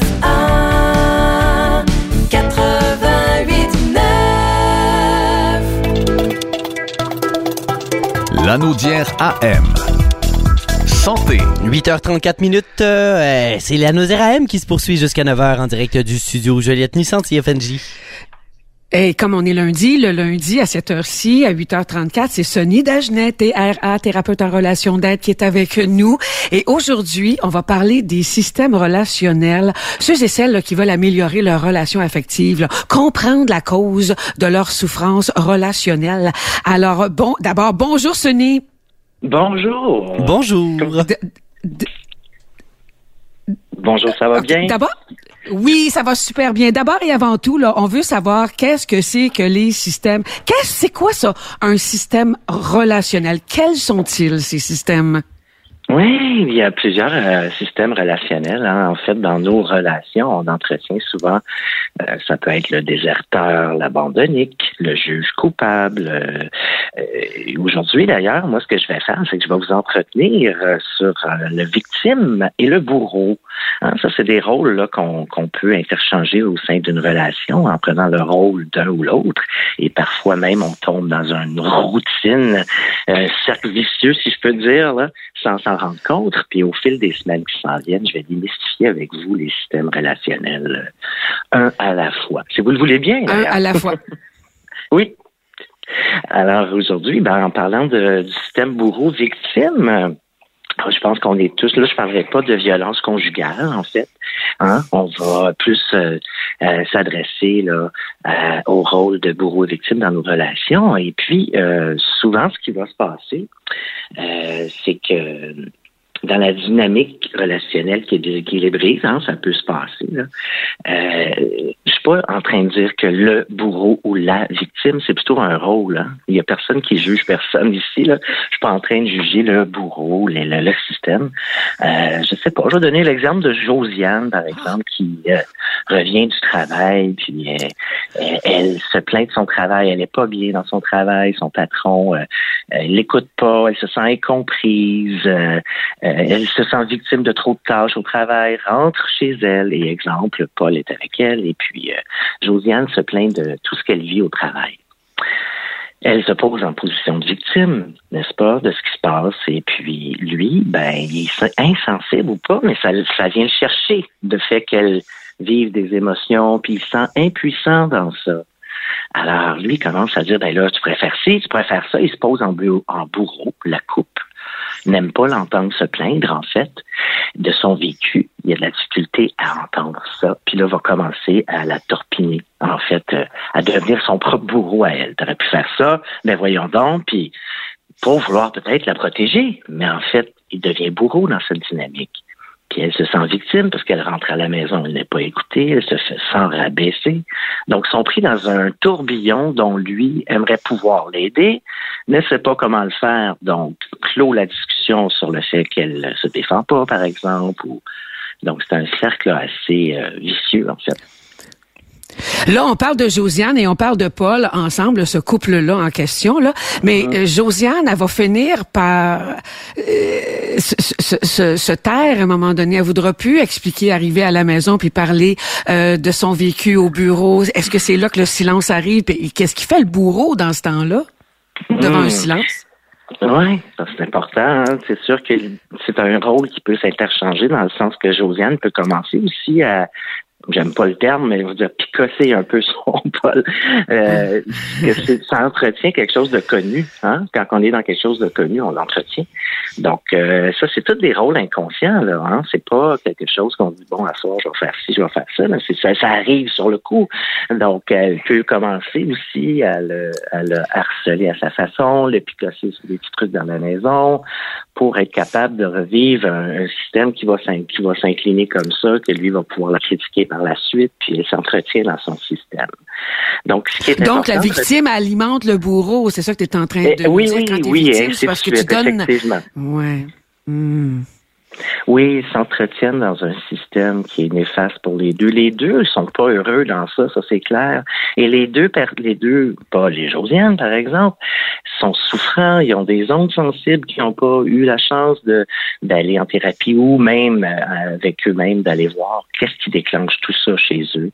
88.9 L'Anaudière AM. Santé. 8h34 minutes, c'est l'Anaudière AM qui se poursuit jusqu'à 9h en direct du studio Joliette Nissan CFNJ. Et comme on est lundi, le lundi à cette heure-ci, à 8h34, c'est Sonny Dagenet, TRA, thérapeute en relation d'aide, qui est avec nous. Et aujourd'hui, on va parler des systèmes relationnels. Ceux et celles là, qui veulent améliorer leurs relations affectives, là, comprendre la cause de leur souffrance relationnelle. Alors, d'abord, bonjour Sonny. Bonjour. Bonjour. Bonjour, ça va bien? D'abord, oui, ça va super bien. D'abord et avant tout, là, on veut savoir qu'est-ce que c'est que les systèmes. C'est quoi ça, un système relationnel? Quels sont-ils, ces systèmes? Oui, il y a plusieurs systèmes relationnels. Hein. En fait, dans nos relations, on entretient souvent, ça peut être le déserteur, l'abandonnique, le juge coupable. Aujourd'hui, d'ailleurs, moi, ce que je vais faire, c'est que je vais vous entretenir sur le victime et le bourreau. Hein, ça, c'est des rôles là, qu'on peut interchanger au sein d'une relation en prenant le rôle d'un ou l'autre. Et parfois même, on tombe dans une routine, cercle vicieux, si je peux dire, là, sans s'en rendre compte. Puis au fil des semaines qui s'en viennent, je vais démystifier avec vous les systèmes relationnels un à la fois. Si vous le voulez bien. Un à la fois. Oui. Alors aujourd'hui, en parlant du système bourreau-victime, je pense qu'on est tous, là je parlerai pas de violence conjugale en fait, hein? On va plus s'adresser là au rôle de bourreau-victime dans nos relations et puis souvent ce qui va se passer, c'est que dans la dynamique relationnelle qui est déséquilibrée, hein, ça peut se passer. Là. Je suis pas en train de dire que le bourreau ou la victime, c'est plutôt un rôle. Hein. Il y a personne qui juge personne ici. Là. Je suis pas en train de juger le bourreau, le système. Je sais pas. Je vais donner l'exemple de Josiane, par exemple, qui revient du travail, puis elle se plaint de son travail. Elle est pas bien dans son travail. Son patron l'écoute pas. Elle se sent incomprise. Elle se sent victime de trop de tâches au travail, rentre chez elle et exemple, Paul est avec elle et puis Josiane se plaint de tout ce qu'elle vit au travail. Elle se pose en position de victime, n'est-ce pas, de ce qui se passe et puis lui, il est insensible ou pas, mais ça vient le chercher, le fait qu'elle vive des émotions puis il se sent impuissant dans ça. Alors lui commence à dire, là, tu préfères ci, tu préfères ça, il se pose en bourreau, la coupe. N'aime pas l'entendre se plaindre, en fait, de son vécu. Il y a de la difficulté à entendre ça. Puis là, va commencer à la torpiller, en fait, à devenir son propre bourreau à elle. T'aurais pu faire ça, mais voyons donc, puis pour vouloir peut-être la protéger. Mais en fait, il devient bourreau dans cette dynamique. Puis elle se sent victime parce qu'elle rentre à la maison, elle n'est pas écoutée, elle se sent rabaisser. Donc, ils sont pris dans un tourbillon dont lui aimerait pouvoir l'aider, ne sait pas comment le faire, donc clôt la discussion sur le fait qu'elle se défend pas, par exemple. Donc, c'est un cercle assez vicieux, en fait. Là, on parle de Josiane et on parle de Paul ensemble, ce couple-là en question, là. Mais Josiane, elle va finir par se taire à un moment donné. Elle voudra plus expliquer, arriver à la maison puis parler de son vécu au bureau. Est-ce que c'est là que le silence arrive? Et qu'est-ce qui fait le bourreau dans ce temps-là, devant un silence? Oui, c'est important. Hein. C'est sûr que c'est un rôle qui peut s'interchanger dans le sens que Josiane peut commencer aussi à, j'aime pas le terme, mais je veux dire picosser un peu son Paul. Ça entretient quelque chose de connu. Hein? Quand on est dans quelque chose de connu, on l'entretient. Donc, ça, c'est tous des rôles inconscients. Là, hein? C'est pas quelque chose qu'on dit, bon, à soir, je vais faire ci, je vais faire ça. Là. Ça arrive sur le coup. Donc, elle peut commencer aussi à le harceler à sa façon, le picosser sur des petits trucs dans la maison pour être capable de revivre un système qui va s'incliner comme ça, que lui va pouvoir la critiquer par la suite, puis elle s'entretient dans son système. Donc, ce qui est important, la victime alimente le bourreau, c'est ça que tu es en train de dire quand tu es victime, c'est parce que tu donnes... Effectivement. Ouais. Oui, ils s'entretiennent dans un système qui est néfaste pour les deux. Les deux, ils sont pas heureux dans ça c'est clair. Et les deux, pas les Josiane, par exemple, sont souffrants, ils ont des ondes sensibles qui n'ont pas eu la chance d'aller en thérapie ou même avec eux-mêmes d'aller voir qu'est-ce qui déclenche tout ça chez eux.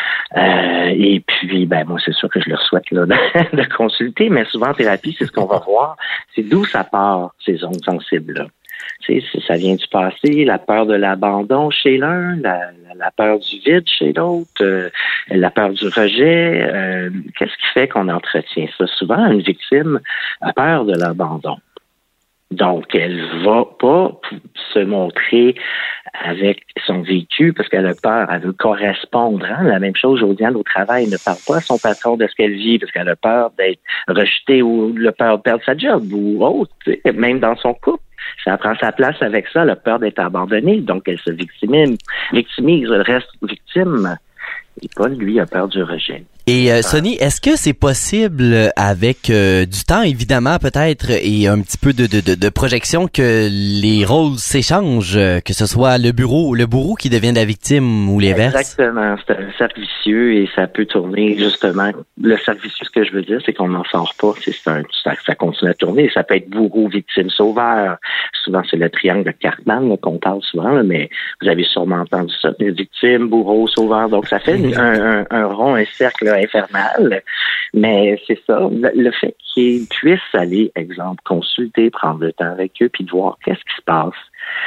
Et puis, moi, c'est sûr que je leur souhaite là, de consulter, mais souvent en thérapie, c'est ce qu'on va voir, c'est d'où ça part, ces ondes sensibles-là. Ça vient du passé, la peur de l'abandon chez l'un, la peur du vide chez l'autre, la peur du rejet. Qu'est-ce qui fait qu'on entretient ça? Souvent, une victime a peur de l'abandon. Donc, elle va pas se montrer avec son vécu parce qu'elle a peur, elle veut correspondre. Hein? La même chose, Josiane, au travail, ne parle pas à son patron de ce qu'elle vit parce qu'elle a peur d'être rejetée ou le peur de perdre sa job ou autre, même dans son couple. Ça prend sa place avec ça, elle a peur d'être abandonnée, donc elle se victimise, elle reste victime. Et Paul, lui, a peur du rejet. Et Sonny, est-ce que c'est possible avec du temps, évidemment, peut-être, et un petit peu de projection, que les rôles s'échangent, que ce soit le bourreau qui devient la victime ou l'inverse? Exactement. C'est un cercle vicieux et ça peut tourner, justement. Le cercle vicieux, ce que je veux dire, c'est qu'on n'en sort pas. Ça continue à tourner. Ça peut être bourreau, victime, sauveur. Souvent, c'est le triangle de Cartman qu'on parle souvent, là, mais vous avez sûrement entendu ça. Victime, bourreau, sauveur. Donc, ça fait un rond, un cercle infernal. Mais c'est ça. Le fait qu'ils puissent aller, exemple, consulter, prendre le temps avec eux, puis de voir qu'est-ce qui se passe.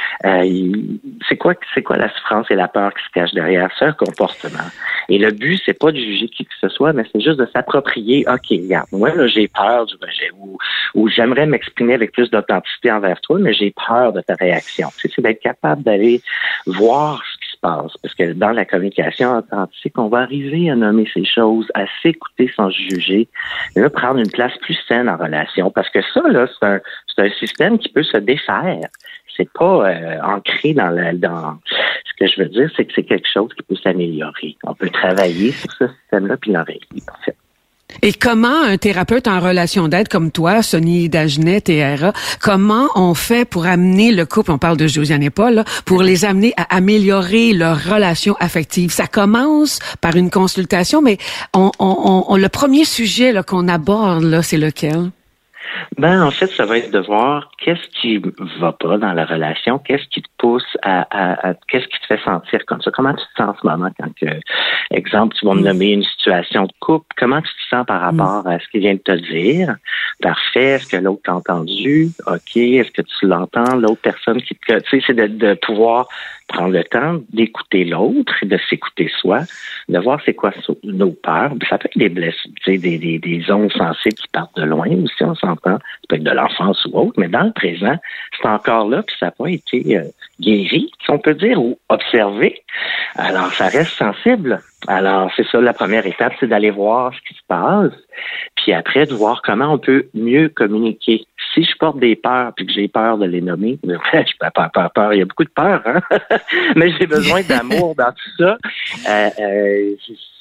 C'est quoi la souffrance et la peur qui se cachent derrière ce comportement? Et le but, c'est pas de juger qui que ce soit, mais c'est juste de s'approprier. OK, regarde, moi, là, j'ai peur du rejet ou j'aimerais m'exprimer avec plus d'authenticité envers toi, mais j'ai peur de ta réaction. C'est d'être capable d'aller voir ce qui se passe. Parce que dans la communication authentique, on va arriver à nommer ces choses, à s'écouter sans juger, et là, prendre une place plus saine en relation. Parce que ça, là, c'est un système qui peut se défaire. C'est pas ancré dans ce que je veux dire, c'est que c'est quelque chose qui peut s'améliorer. On peut travailler sur ce système-là puis l'enrayer, en fait. Et comment un thérapeute en relation d'aide comme toi, Sonny Dagenet, TRA, comment on fait pour amener le couple, on parle de Josiane et Paul, là, pour les amener à améliorer leur relation affective? Ça commence par une consultation, mais le premier sujet là, qu'on aborde, là, c'est lequel? En fait, ça va être de voir qu'est-ce qui va pas dans la relation, qu'est-ce qui te pousse à qu'est-ce qui te fait sentir comme ça, comment tu te sens en ce moment quand, exemple, tu vas me nommer une situation de couple, comment tu te sens par rapport à ce qu'il vient de te dire? Parfait, est-ce que l'autre t'a entendu? OK, est-ce que tu l'entends? L'autre personne qui te... Tu sais, c'est de pouvoir prendre le temps d'écouter l'autre, de s'écouter soi, de voir c'est quoi nos peurs. Ça peut être des blessures, des ondes sensibles qui partent de loin aussi, on s'entend. Ça peut être de l'enfance ou autre, mais dans le présent, c'est encore là, puis ça n'a pas été guéri, si on peut dire, ou observé. Alors, ça reste sensible. Alors, c'est ça, la première étape, c'est d'aller voir ce qui se passe, puis après, de voir comment on peut mieux communiquer. Si je porte des peurs puis que j'ai peur de les nommer, je peux pas avoir peur. Il y a beaucoup de peur, hein? Mais j'ai besoin d'amour dans tout ça.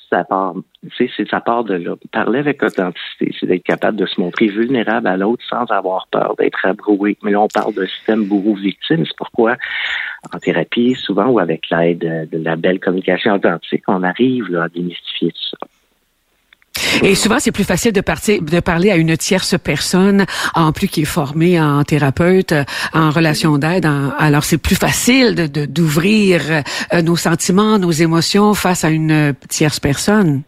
ça part, tu sais, ça part de là. Parler avec authenticité, c'est d'être capable de se montrer vulnérable à l'autre sans avoir peur d'être abroué. Mais là, on parle d'un système bourreau-victime. C'est pourquoi, en thérapie, souvent, ou avec l'aide de la belle communication authentique, on arrive là, à démystifier tout ça. Et souvent, c'est plus facile de parler à une tierce personne, en plus qui est formée en thérapeute, en relation d'aide. Alors, c'est plus facile d'ouvrir nos sentiments, nos émotions face à une tierce personne.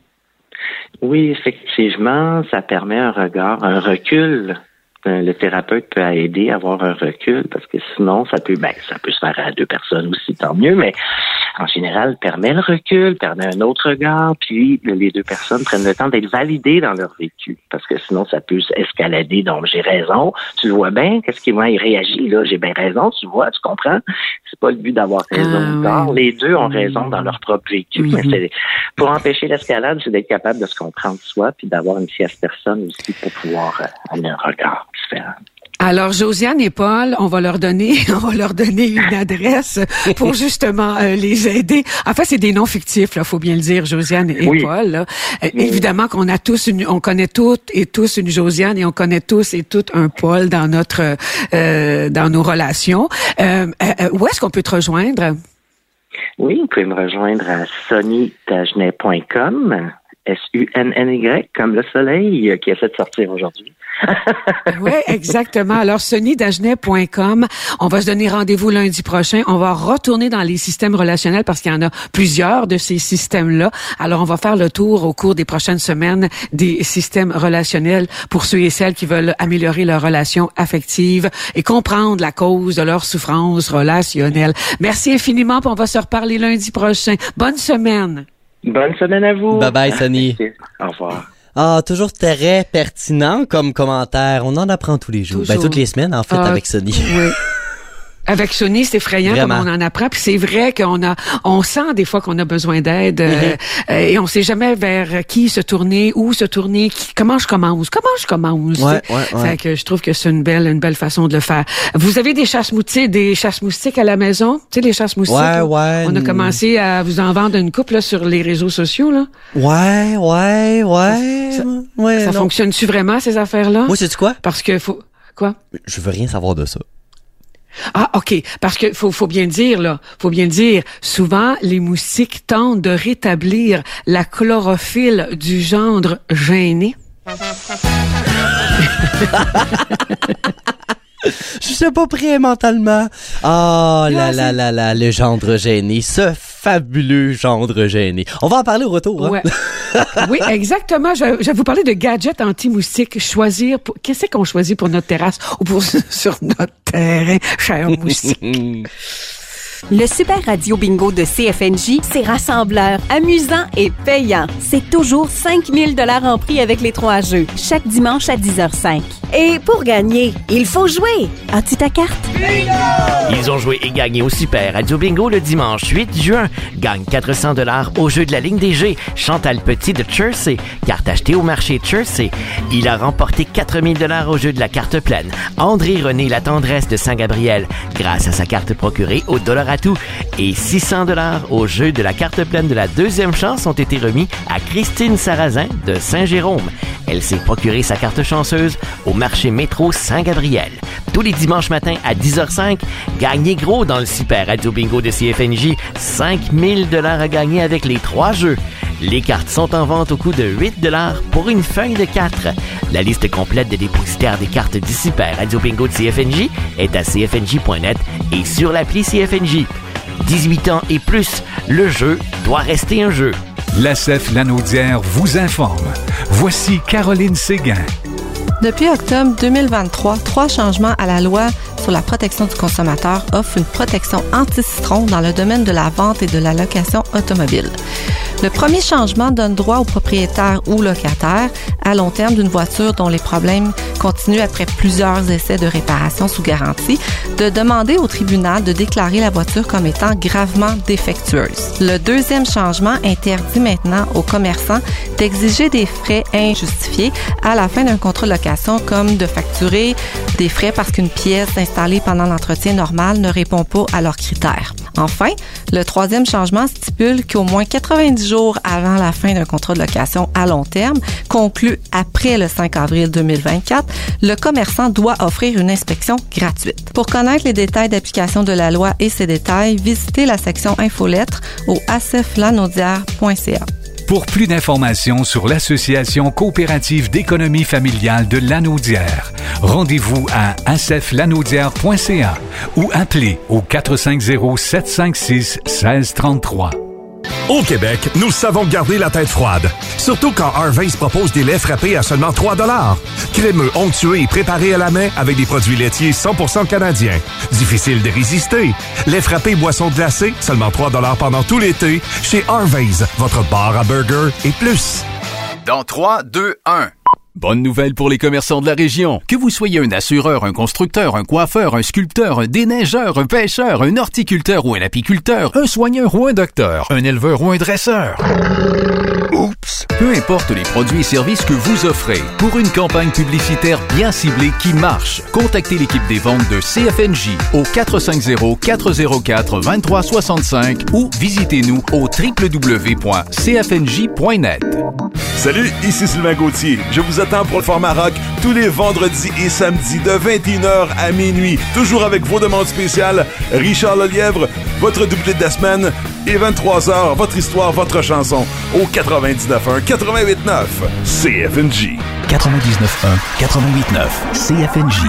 Oui, effectivement, ça permet un recul. Le thérapeute peut aider à avoir un recul parce que sinon, ça peut se faire à deux personnes aussi, tant mieux, mais en général, permet le recul, permet un autre regard, puis les deux personnes prennent le temps d'être validées dans leur vécu parce que sinon, ça peut escalader. Donc, j'ai raison, tu vois bien, qu'est-ce qui il réagit, là, j'ai bien raison, tu vois, tu comprends? C'est pas le but d'avoir raison. Oui. Les deux ont raison dans leur propre vécu. Mais c'est, pour empêcher l'escalade, c'est d'être capable de se comprendre soi puis d'avoir une tierce personne aussi pour pouvoir amener un regard différent. Alors, Josiane et Paul, on va leur donner une adresse pour justement les aider. En fait, c'est des noms fictifs, là, faut bien le dire, Josiane et Paul. Là. Évidemment qu'on a on connaît toutes et tous une Josiane et on connaît tous et toutes un Paul dans dans nos relations. Où est-ce qu'on peut te rejoindre? Oui, vous pouvez me rejoindre à sonnydagenet.com. SUNNY, comme le soleil qui a fait sortir aujourd'hui. Oui, exactement. Alors, sonnydagenet.com. On va se donner rendez-vous lundi prochain. On va retourner dans les systèmes relationnels parce qu'il y en a plusieurs de ces systèmes-là. Alors, on va faire le tour au cours des prochaines semaines des systèmes relationnels pour ceux et celles qui veulent améliorer leur relation affective et comprendre la cause de leur souffrance relationnelle. Merci infiniment, puis on va se reparler lundi prochain. Bonne semaine. Bonne semaine à vous. Bye bye, Sonny. Au revoir. Ah, toujours très pertinent comme commentaire. On en apprend tous les jours. Toujours. Toutes les semaines, en fait, avec Sonny. Oui. Avec Sonny, c'est effrayant comme on en apprend. Puis c'est vrai on sent des fois qu'on a besoin d'aide et on sait jamais vers qui se tourner, où se tourner, comment je commence. Ouais. Fait que je trouve que c'est une belle façon de le faire. Vous avez des chasse-moustiques à la maison? Tu sais, les chasse-moustiques? Ouais. On a commencé à vous en vendre une couple là, sur les réseaux sociaux, là. Ouais. Ça fonctionne-tu vraiment, ces affaires-là? Moi, sais-tu quoi? Parce que Quoi? Je veux rien savoir de ça. Ah, OK. Parce que faut bien dire, souvent, les moustiques tentent de rétablir la chlorophylle du gendre gêné. Je suis pas prêt mentalement. Oh là, le gendre gêné. Ce fabuleux gendre gêné. On va en parler au retour. Hein? Ouais. Oui, exactement. Je vais vous parler de gadgets anti-moustiques. Qu'est-ce qu'on choisit pour notre terrasse ou sur notre terrain, cher moustique? Le Super Radio Bingo de CFNJ, c'est rassembleur, amusant et payant. C'est toujours 5 000 $ en prix avec les 3 jeux, chaque dimanche à 10h05. Et pour gagner, il faut jouer. As-tu ta carte? Bingo! Ils ont joué et gagné au Super Radio Bingo le dimanche 8 juin. Gagne 400 $ au jeu de la ligne des G. Chantal Petit de Chersey, carte achetée au marché Chersey. Il a remporté 4 000 $ au jeu de la carte pleine. André René La Tendresse de Saint-Gabriel, grâce à sa carte procurée au dollar à tout. Et 600 $ au jeu de la carte pleine de la deuxième chance ont été remis à Christine Sarrazin de Saint-Jérôme. Elle s'est procuré sa carte chanceuse au marché métro Saint-Gabriel. Tous les dimanches matins à 10h05, gagnez gros dans le Super Radio Bingo de CFNJ. 5 000 $ à gagner avec les 3 jeux. Les cartes sont en vente au coût de 8 $ pour une feuille de 4. La liste complète des dépositaires des cartes du Super Radio Bingo de CFNJ est à cfnj.net et sur l'appli CFNJ. 18 ans et plus, le jeu doit rester un jeu. La CEF Lanaudière vous informe. Voici Caroline Séguin. Depuis octobre 2023, 3 changements à la loi sur la protection du consommateur offrent une protection anti-citron dans le domaine de la vente et de la location automobile. Le premier changement donne droit aux propriétaires ou locataires à long terme d'une voiture dont les problèmes continuent après plusieurs essais de réparation sous garantie de demander au tribunal de déclarer la voiture comme étant gravement défectueuse. Le deuxième changement interdit maintenant aux commerçants d'exiger des frais injustifiés à la fin d'un contrat de location, comme de facturer des frais parce qu'une pièce installée pendant l'entretien normal ne répond pas à leurs critères. Enfin, le troisième changement stipule qu'au moins 90 jours avant la fin d'un contrat de location à long terme, conclu après le 5 avril 2024, le commerçant doit offrir une inspection gratuite. Pour connaître les détails d'application de la loi et ses détails, visitez la section infolettres au aceflanaudière.ca. Pour plus d'informations sur l'Association coopérative d'économie familiale de Lanaudière, rendez-vous à aceflanaudière.ca ou appelez au 450-756-1633. Au Québec, nous savons garder la tête froide. Surtout quand Harvey's propose des laits frappés à seulement 3 $. Crémeux, onctueux et préparés à la main avec des produits laitiers 100% canadiens. Difficile de résister. Lait frappé boisson glacée, seulement 3 $ pendant tout l'été. Chez Harvey's, votre bar à burger et plus. Dans 3, 2, 1. Bonne nouvelle pour les commerçants de la région. Que vous soyez un assureur, un constructeur, un coiffeur, un sculpteur, un déneigeur, un pêcheur, un horticulteur ou un apiculteur, un soigneur ou un docteur, un éleveur ou un dresseur. Oups! Peu importe les produits et services que vous offrez, pour une campagne publicitaire bien ciblée qui marche, contactez l'équipe des ventes de CFNJ au 450-404-2365 ou visitez-nous au www.cfnj.net. Salut, ici Sylvain Gauthier. Je vous attends pour le format rock tous les vendredis et samedis de 21h à minuit. Toujours avec vos demandes spéciales, Richard Lelièvre, votre doublé de la semaine, et 23h, votre histoire, votre chanson, au 99.1, 88.9, CFNJ. 99.1, 88.9, CFNJ.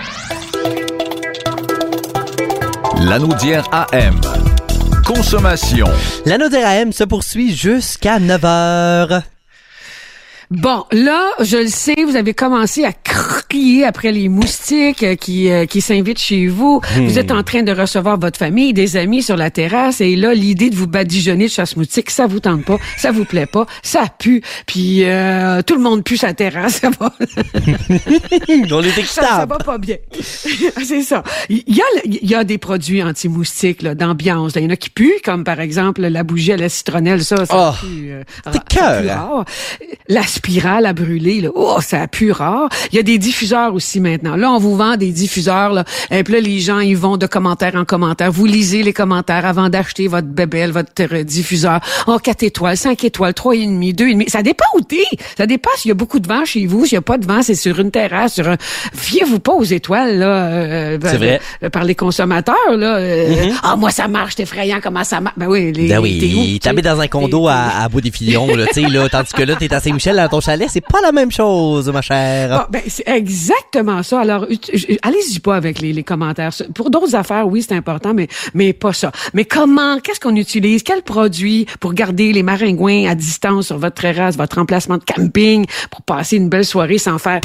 Lanaudière AM. Consommation. Lanaudière AM se poursuit jusqu'à 9h. Bon, là, je le sais, vous avez commencé à crier après les moustiques qui s'invitent chez vous. Vous êtes en train de recevoir votre famille, des amis sur la terrasse, et là, l'idée de vous badigeonner de chasse-moustique, ça vous tente pas, ça vous plaît pas, ça pue, puis tout le monde pue sa terrasse, ça va. On est ça va pas bien. C'est ça. Il y a des produits anti-moustiques là, d'ambiance. Il y en a qui puent, comme par exemple la bougie à la citronnelle, ça pue. C'est cœur. La spirale à brûler, là, ça pue rare. Il y a des diffuseurs aussi maintenant. Là, on vous vend des diffuseurs, là, et puis là, les gens, ils vont de commentaire en commentaire. Vous lisez les commentaires avant d'acheter votre bébelle, votre diffuseur. 4 étoiles, 5 étoiles, 3,5, 2,5. Ça dépend où t'es. Ça dépend s'il y a beaucoup de vent chez vous. S'il y a pas de vent, c'est sur une terrasse, fiez-vous pas aux étoiles, là. C'est vrai. Par les consommateurs, là. Moi, ça marche, c'est effrayant, comment ça marche. Ben oui, t'habites dans un condo à Bois-des-Filions, là, tu sais, là, tandis que là, t'es à Saint-Michel, dans ton chalet, c'est pas la même chose, ma chère. C'est exactement ça. Alors, allez-y pas avec les commentaires. Pour d'autres affaires, oui, c'est important, mais pas ça. Mais qu'est-ce qu'on utilise? Quel produit pour garder les maringouins à distance sur votre terrasse, votre emplacement de camping, pour passer une belle soirée sans faire...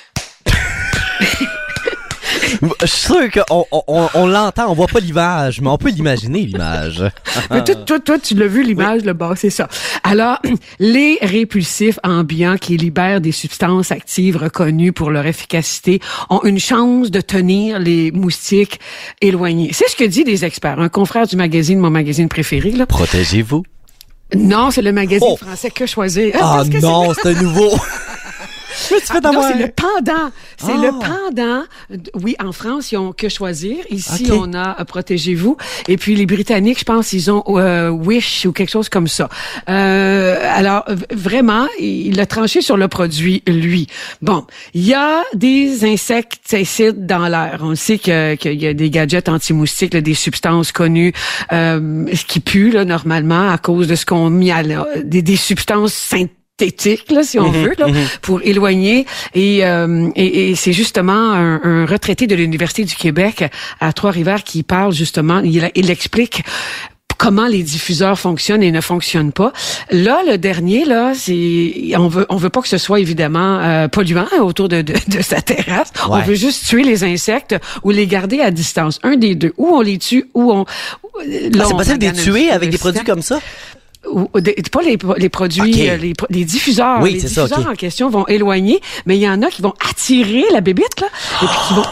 Je suis sûr qu'on l'entend, on voit pas l'image, mais on peut l'imaginer, l'image. Mais toi, tu l'as vu, l'image, là, c'est ça. Alors, les répulsifs ambiants qui libèrent des substances actives reconnues pour leur efficacité ont une chance de tenir les moustiques éloignés. C'est ce que disent des experts. Un confrère du magazine, mon magazine préféré, là. Protégez-vous. Non, c'est le magazine français Que Choisir. Ah non, c'est un nouveau... Non, c'est le pendant. C'est le pendant. Oui, en France, ils ont Que Choisir. Ici, on a Protégez-vous. Et puis, les Britanniques, je pense, ils ont Wish ou quelque chose comme ça. Alors, vraiment, il a tranché sur le produit, lui. Bon, il y a des insecticides dans l'air. On sait qu'il y a des gadgets anti-moustiques, là, des substances connues qui puent là, normalement à cause de ce qu'on a mis des substances synthétiques, là, si on veut, là, pour éloigner. Et c'est justement un retraité de l'Université du Québec à Trois-Rivières qui parle justement, il explique comment les diffuseurs fonctionnent et ne fonctionnent pas. Là, le dernier, là, on veut pas que ce soit évidemment polluant autour de sa terrasse. Ouais. On veut juste tuer les insectes ou les garder à distance. Un des deux. Ou on les tue, ou on... c'est possible de les tuer avec des produits comme ça? pas les produits, les diffuseurs. Oui, les c'est diffuseurs ça, en question vont éloigner, mais il y en a qui vont attirer la bébite, là, et puis qui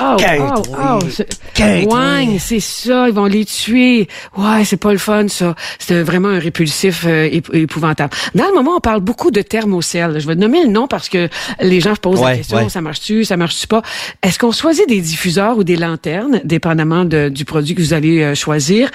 vont, ouais, c'est ça, ils vont les tuer. Ouais, c'est pas le fun, ça. C'est vraiment un répulsif épouvantable. Dans le moment, on parle beaucoup de thermocell. Je vais nommer le nom parce que les gens se posent la question, ça marche-tu pas? Est-ce qu'on choisit des diffuseurs ou des lanternes, dépendamment du produit que vous allez choisir?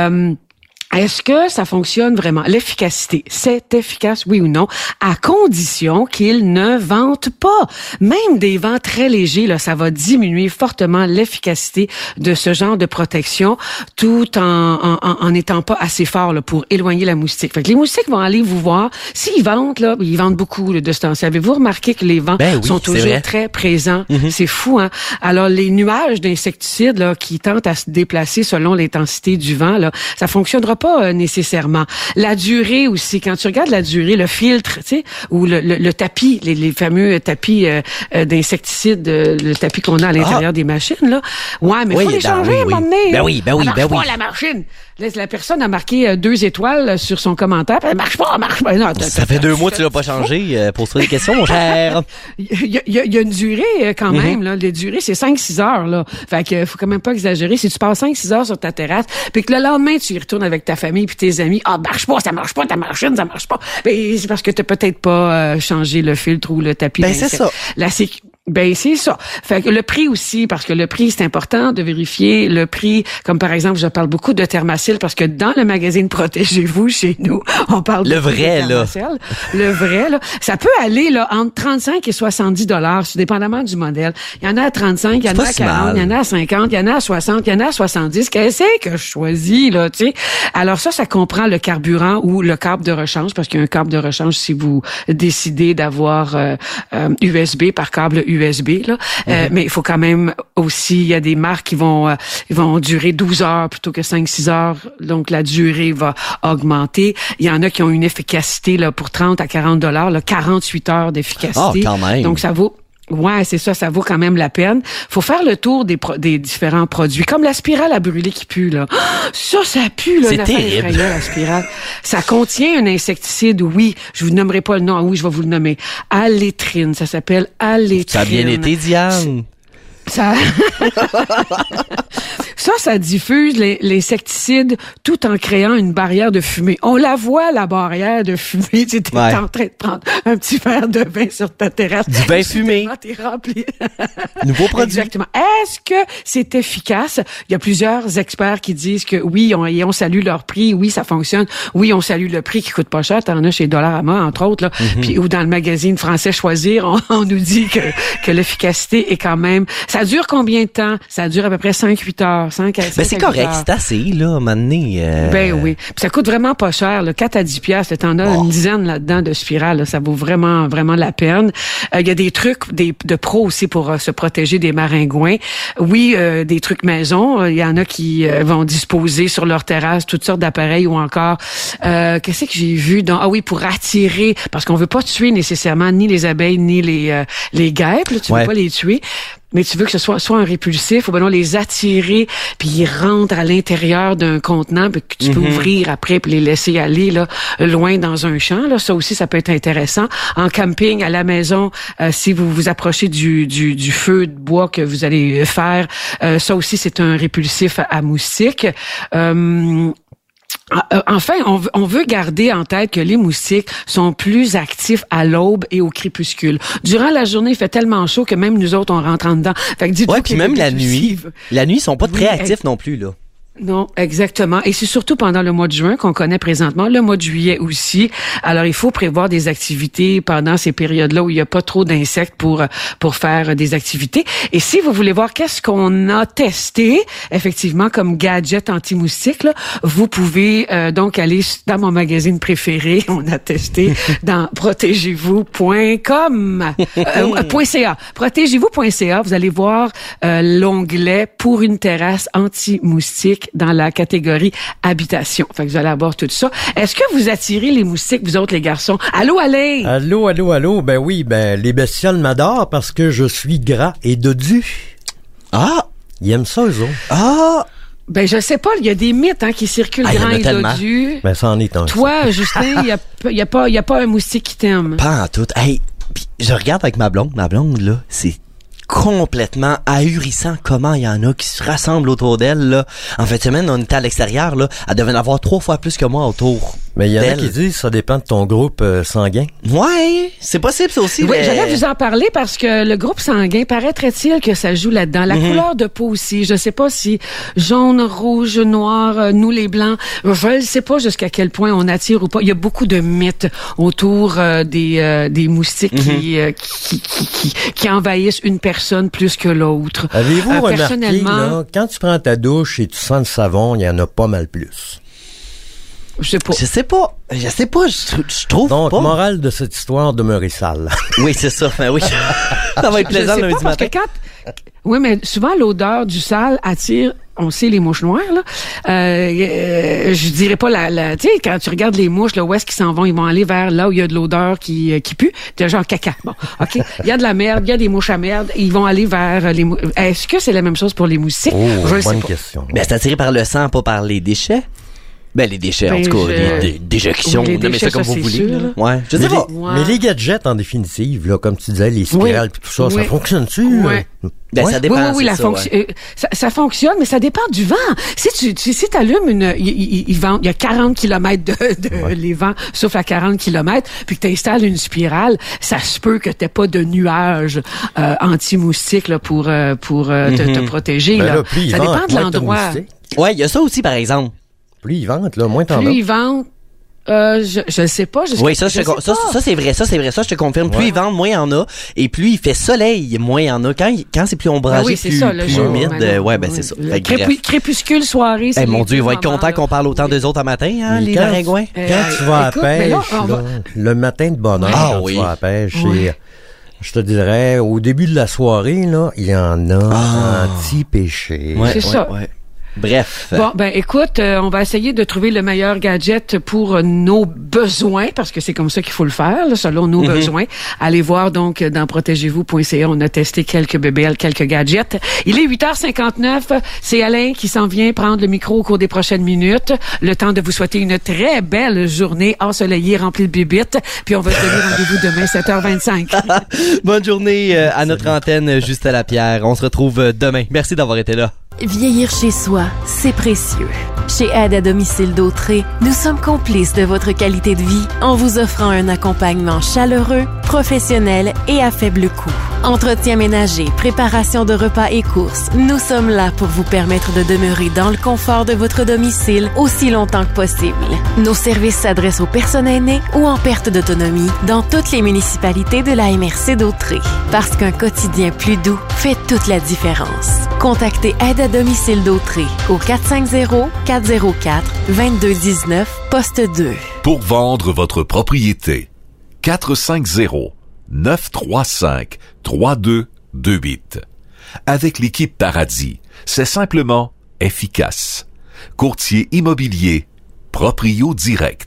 Est-ce que ça fonctionne vraiment? L'efficacité, c'est efficace, oui ou non, à condition qu'ils ne ventent pas. Même des vents très légers, là, ça va diminuer fortement l'efficacité de ce genre de protection, tout en n'étant pas assez fort là, pour éloigner la moustique. Fait que les moustiques vont aller vous voir. S'ils vendent, là, ils vendent beaucoup là, de ce temps-ci. Avez-vous remarqué que les vents sont toujours très présents? Mm-hmm. C'est fou, hein? Alors, les nuages d'insecticides là, qui tentent à se déplacer selon l'intensité du vent, là, ça fonctionnera pas nécessairement. La durée aussi, quand tu regardes la durée, le filtre, tu sais, ou le tapis, les fameux tapis d'insecticides, le tapis qu'on a à l'intérieur des machines, là. Ouais, mais faut les changer à un moment donné. Ben oui. Pas la machine. La personne a marqué 2 étoiles sur son commentaire, elle marche pas. Non, ça fait 2 mois que tu l'as pas changé. Pose-toi des questions, mon cher. Il y a une durée quand même, là. Les durées, c'est 5-6 heures, là. Fait que faut quand même pas exagérer. Si tu passes 5-6 heures sur ta terrasse, puis que le lendemain, tu y retournes avec ta famille puis tes amis, ça marche pas, ta machine, ça marche pas. Ben, c'est parce que t'as peut-être pas changé le filtre ou le tapis. Ben, c'est ça. C'est ça. Fait que le prix aussi, parce que le prix, c'est important de vérifier le prix. Comme par exemple, je parle beaucoup de Thermacell parce que dans le magazine Protégez-vous chez nous, on parle le vrai, de Thermacell. Le vrai, là. Ça peut aller, là, entre 35 et 70 $, dépendamment du modèle. Il y en a à 35, il y en a à 40, il y en a à 50, il y en a à 60, il y en a à 70. Qu'est-ce que je choisis, là, tu sais? Alors ça comprend le carburant ou le câble de rechange, parce qu'il y a un câble de rechange si vous décidez d'avoir USB par câble USB, là. Mais il faut quand même aussi, il y a des marques qui vont durer 12 heures plutôt que 5-6 heures. Donc, la durée va augmenter. Il y en a qui ont une efficacité, là, pour 30 à 40 $, là, 48 heures d'efficacité. Quand même. Donc, ça vaut... Ouais, c'est ça vaut quand même la peine. Faut faire le tour des différents produits, comme la spirale à brûler qui pue, là. Ça pue, là. C'est terrible. La spirale. Ça contient un insecticide, oui. Je vous nommerai pas le nom. Oui, je vais vous le nommer. Alétrine. Ça s'appelle alétrine. Ça a bien été, Diane. Ça diffuse l'insecticide tout en créant une barrière de fumée. On la voit, la barrière de fumée. Tu es en train de prendre un petit verre de vin sur ta terrasse. Du vin fumé. T'es rempli. Nouveau produit. Exactement. Est-ce que c'est efficace? Il y a plusieurs experts qui disent que oui, on salue leur prix. Oui, ça fonctionne. Oui, on salue le prix qui coûte pas cher. T'en as chez Dollarama, entre autres, là. Puis, ou dans le magazine français Choisir, on nous dit que l'efficacité est quand même... Ça dure combien de temps? Ça dure à peu près 5-8 heures. C'est correct, c'est assez, là, à un moment donné. Ben oui. Puis ça coûte vraiment pas cher, là, 4 à 10 piastres. T'en as une dizaine là-dedans de spirales, là. Ça vaut vraiment, vraiment la peine. Il y a des trucs de pros aussi pour se protéger des maringouins. Oui, des trucs maison. Il y en a qui vont disposer sur leur terrasse toutes sortes d'appareils ou encore, qu'est-ce que j'ai vu pour attirer, parce qu'on veut pas tuer nécessairement ni les abeilles ni les guêpes, là, tu veux pas les tuer. Mais tu veux que ce soit un répulsif ou ben non, les attirer, puis ils rentrent à l'intérieur d'un contenant puis que tu peux ouvrir après puis les laisser aller là loin dans un champ. Là, ça aussi, ça peut être intéressant. En camping, à la maison, si vous vous approchez du feu de bois que vous allez faire, ça aussi, c'est un répulsif à moustiques. Enfin, on veut garder en tête que les moustiques sont plus actifs à l'aube et au crépuscule. Durant la journée, il fait tellement chaud que même nous autres, on rentre en dedans. Fait que dites-vous puis même la nuit. La nuit, ils sont pas très actifs non plus, là. Non, exactement. Et c'est surtout pendant le mois de juin qu'on connaît présentement, le mois de juillet aussi. Alors, il faut prévoir des activités pendant ces périodes-là où il n'y a pas trop d'insectes pour faire des activités. Et si vous voulez voir qu'est-ce qu'on a testé, effectivement, comme gadget anti-moustique, là, vous pouvez donc aller dans mon magazine préféré. On a testé dans protégez-vous.com, .ca. Protégez-vous.ca. Vous allez voir l'onglet pour une terrasse anti-moustique dans la catégorie habitation. Fait que vous allez avoir tout ça. Est-ce que vous attirez les moustiques, vous autres, les garçons? Allô, Alain? Allô. Ben oui, les bestioles m'adorent parce que je suis gras et dodu. Ah! Ils aiment ça, eux autres. Ah! Ben, je sais pas, il y a des mythes qui circulent grand et dodu. Ben, ça en est un. Toi, Justin, il y a pas un moustique qui t'aime. Pas en tout. Hey, pis je regarde avec ma blonde. Ma blonde, là, c'est complètement ahurissant comment il y en a qui se rassemblent autour d'elle, là. En fin de semaine, on était à l'extérieur, là. Elle devait en avoir 3 fois plus que moi autour. Mais il y en a d'elle. qui disent que ça dépend de ton groupe sanguin. Ouais, c'est possible, ça aussi. Oui, mais... j'allais vous en parler parce que le groupe sanguin, paraîtrait-il que ça joue là-dedans. La couleur de peau aussi. Je sais pas si jaune, rouge, noir, nous les blancs, je ne sais pas jusqu'à quel point on attire ou pas. Il y a beaucoup de mythes autour des moustiques qui envahissent une personne plus que l'autre. Avez-vous remarqué, personnellement, là, quand tu prends ta douche et tu sens le savon, il y en a pas mal plus. Je sais pas. Je trouve donc, pas. Donc, morale de cette histoire, demeurer sale. Oui, c'est ça. Ben oui. Ça va être plaisant le lundi matin. Oui, mais souvent, l'odeur du sale attire, on sait, les mouches noires, là. Je dirais pas tu sais, quand tu regardes les mouches, là, où est-ce qu'ils s'en vont? Ils vont aller vers là où il y a de l'odeur qui pue. C'est genre caca. Bon, OK. Il y a de la merde, il y a des mouches à merde. Ils vont aller vers les mouches. Est-ce que c'est la même chose pour les moustiques? Oh, bonne question. Ben, c'est attiré par le sang, pas par les déchets. Ben, les déchets, en tout cas, les déjections, oui, nommez ça comme vous voulez. Sûr, ouais, je sais pas. Mais les gadgets, en définitive, là, comme tu disais, les spirales et tout ça, ça fonctionne-tu? Ouais. Ben, ça dépend. Oui, ça fonctionne, mais ça dépend du vent. Si tu allumes il y a 40 km de les vents soufflent à 40 km, puis que tu installes une spirale, ça se peut que t'aies pas de nuages anti-moustiques là, pour te protéger. Ben là. Ça dépend de l'endroit. Ouais, il y a ça aussi, par exemple. Plus ils ventent, là, moins t'en as. Plus ils vendent, je sais pas. Oui, ça c'est vrai, ça je te confirme. Plus ils vendent, moins il y en a. Et plus il fait soleil, moins il y en a. Quand c'est plus ombragé, plus humide, c'est ça. Crépuscule, soirée, c'est mon Dieu, il va être content qu'on parle autant d'eux autres à matin, les maringouins. Quand tu vas à la pêche, le matin de bonne heure, quand tu vas à la pêche, je te dirais, au début de la soirée, là, il y en a anti-pêché. C'est ça. Bref. Bon, ben écoute, on va essayer de trouver le meilleur gadget pour nos besoins, parce que c'est comme ça qu'il faut le faire, là, selon nos besoins. Allez voir donc dans protégez-vous.ca, on a testé quelques bébelles, quelques gadgets. Il est 8h59, c'est Alain qui s'en vient prendre le micro au cours des prochaines minutes. Le temps de vous souhaiter une très belle journée ensoleillée, remplie de bébites, puis on va se donner rendez-vous demain, 7h25. Bonne journée à notre antenne, Juste à la Pierre. On se retrouve demain. Merci d'avoir été là. Vieillir chez soi, c'est précieux. Chez Aide à domicile d'Autré, nous sommes complices de votre qualité de vie en vous offrant un accompagnement chaleureux, professionnel et à faible coût. Entretien ménager, préparation de repas et courses, nous sommes là pour vous permettre de demeurer dans le confort de votre domicile aussi longtemps que possible. Nos services s'adressent aux personnes aînées ou en perte d'autonomie dans toutes les municipalités de la MRC d'Autré. Parce qu'un quotidien plus doux fait toute la différence. Contactez Aide à domicile d'Autré au 450-404-2219, poste 2. Pour vendre votre propriété, 450-935-3228. Avec l'équipe Paradis, c'est simplement efficace. Courtier immobilier, Proprio Direct.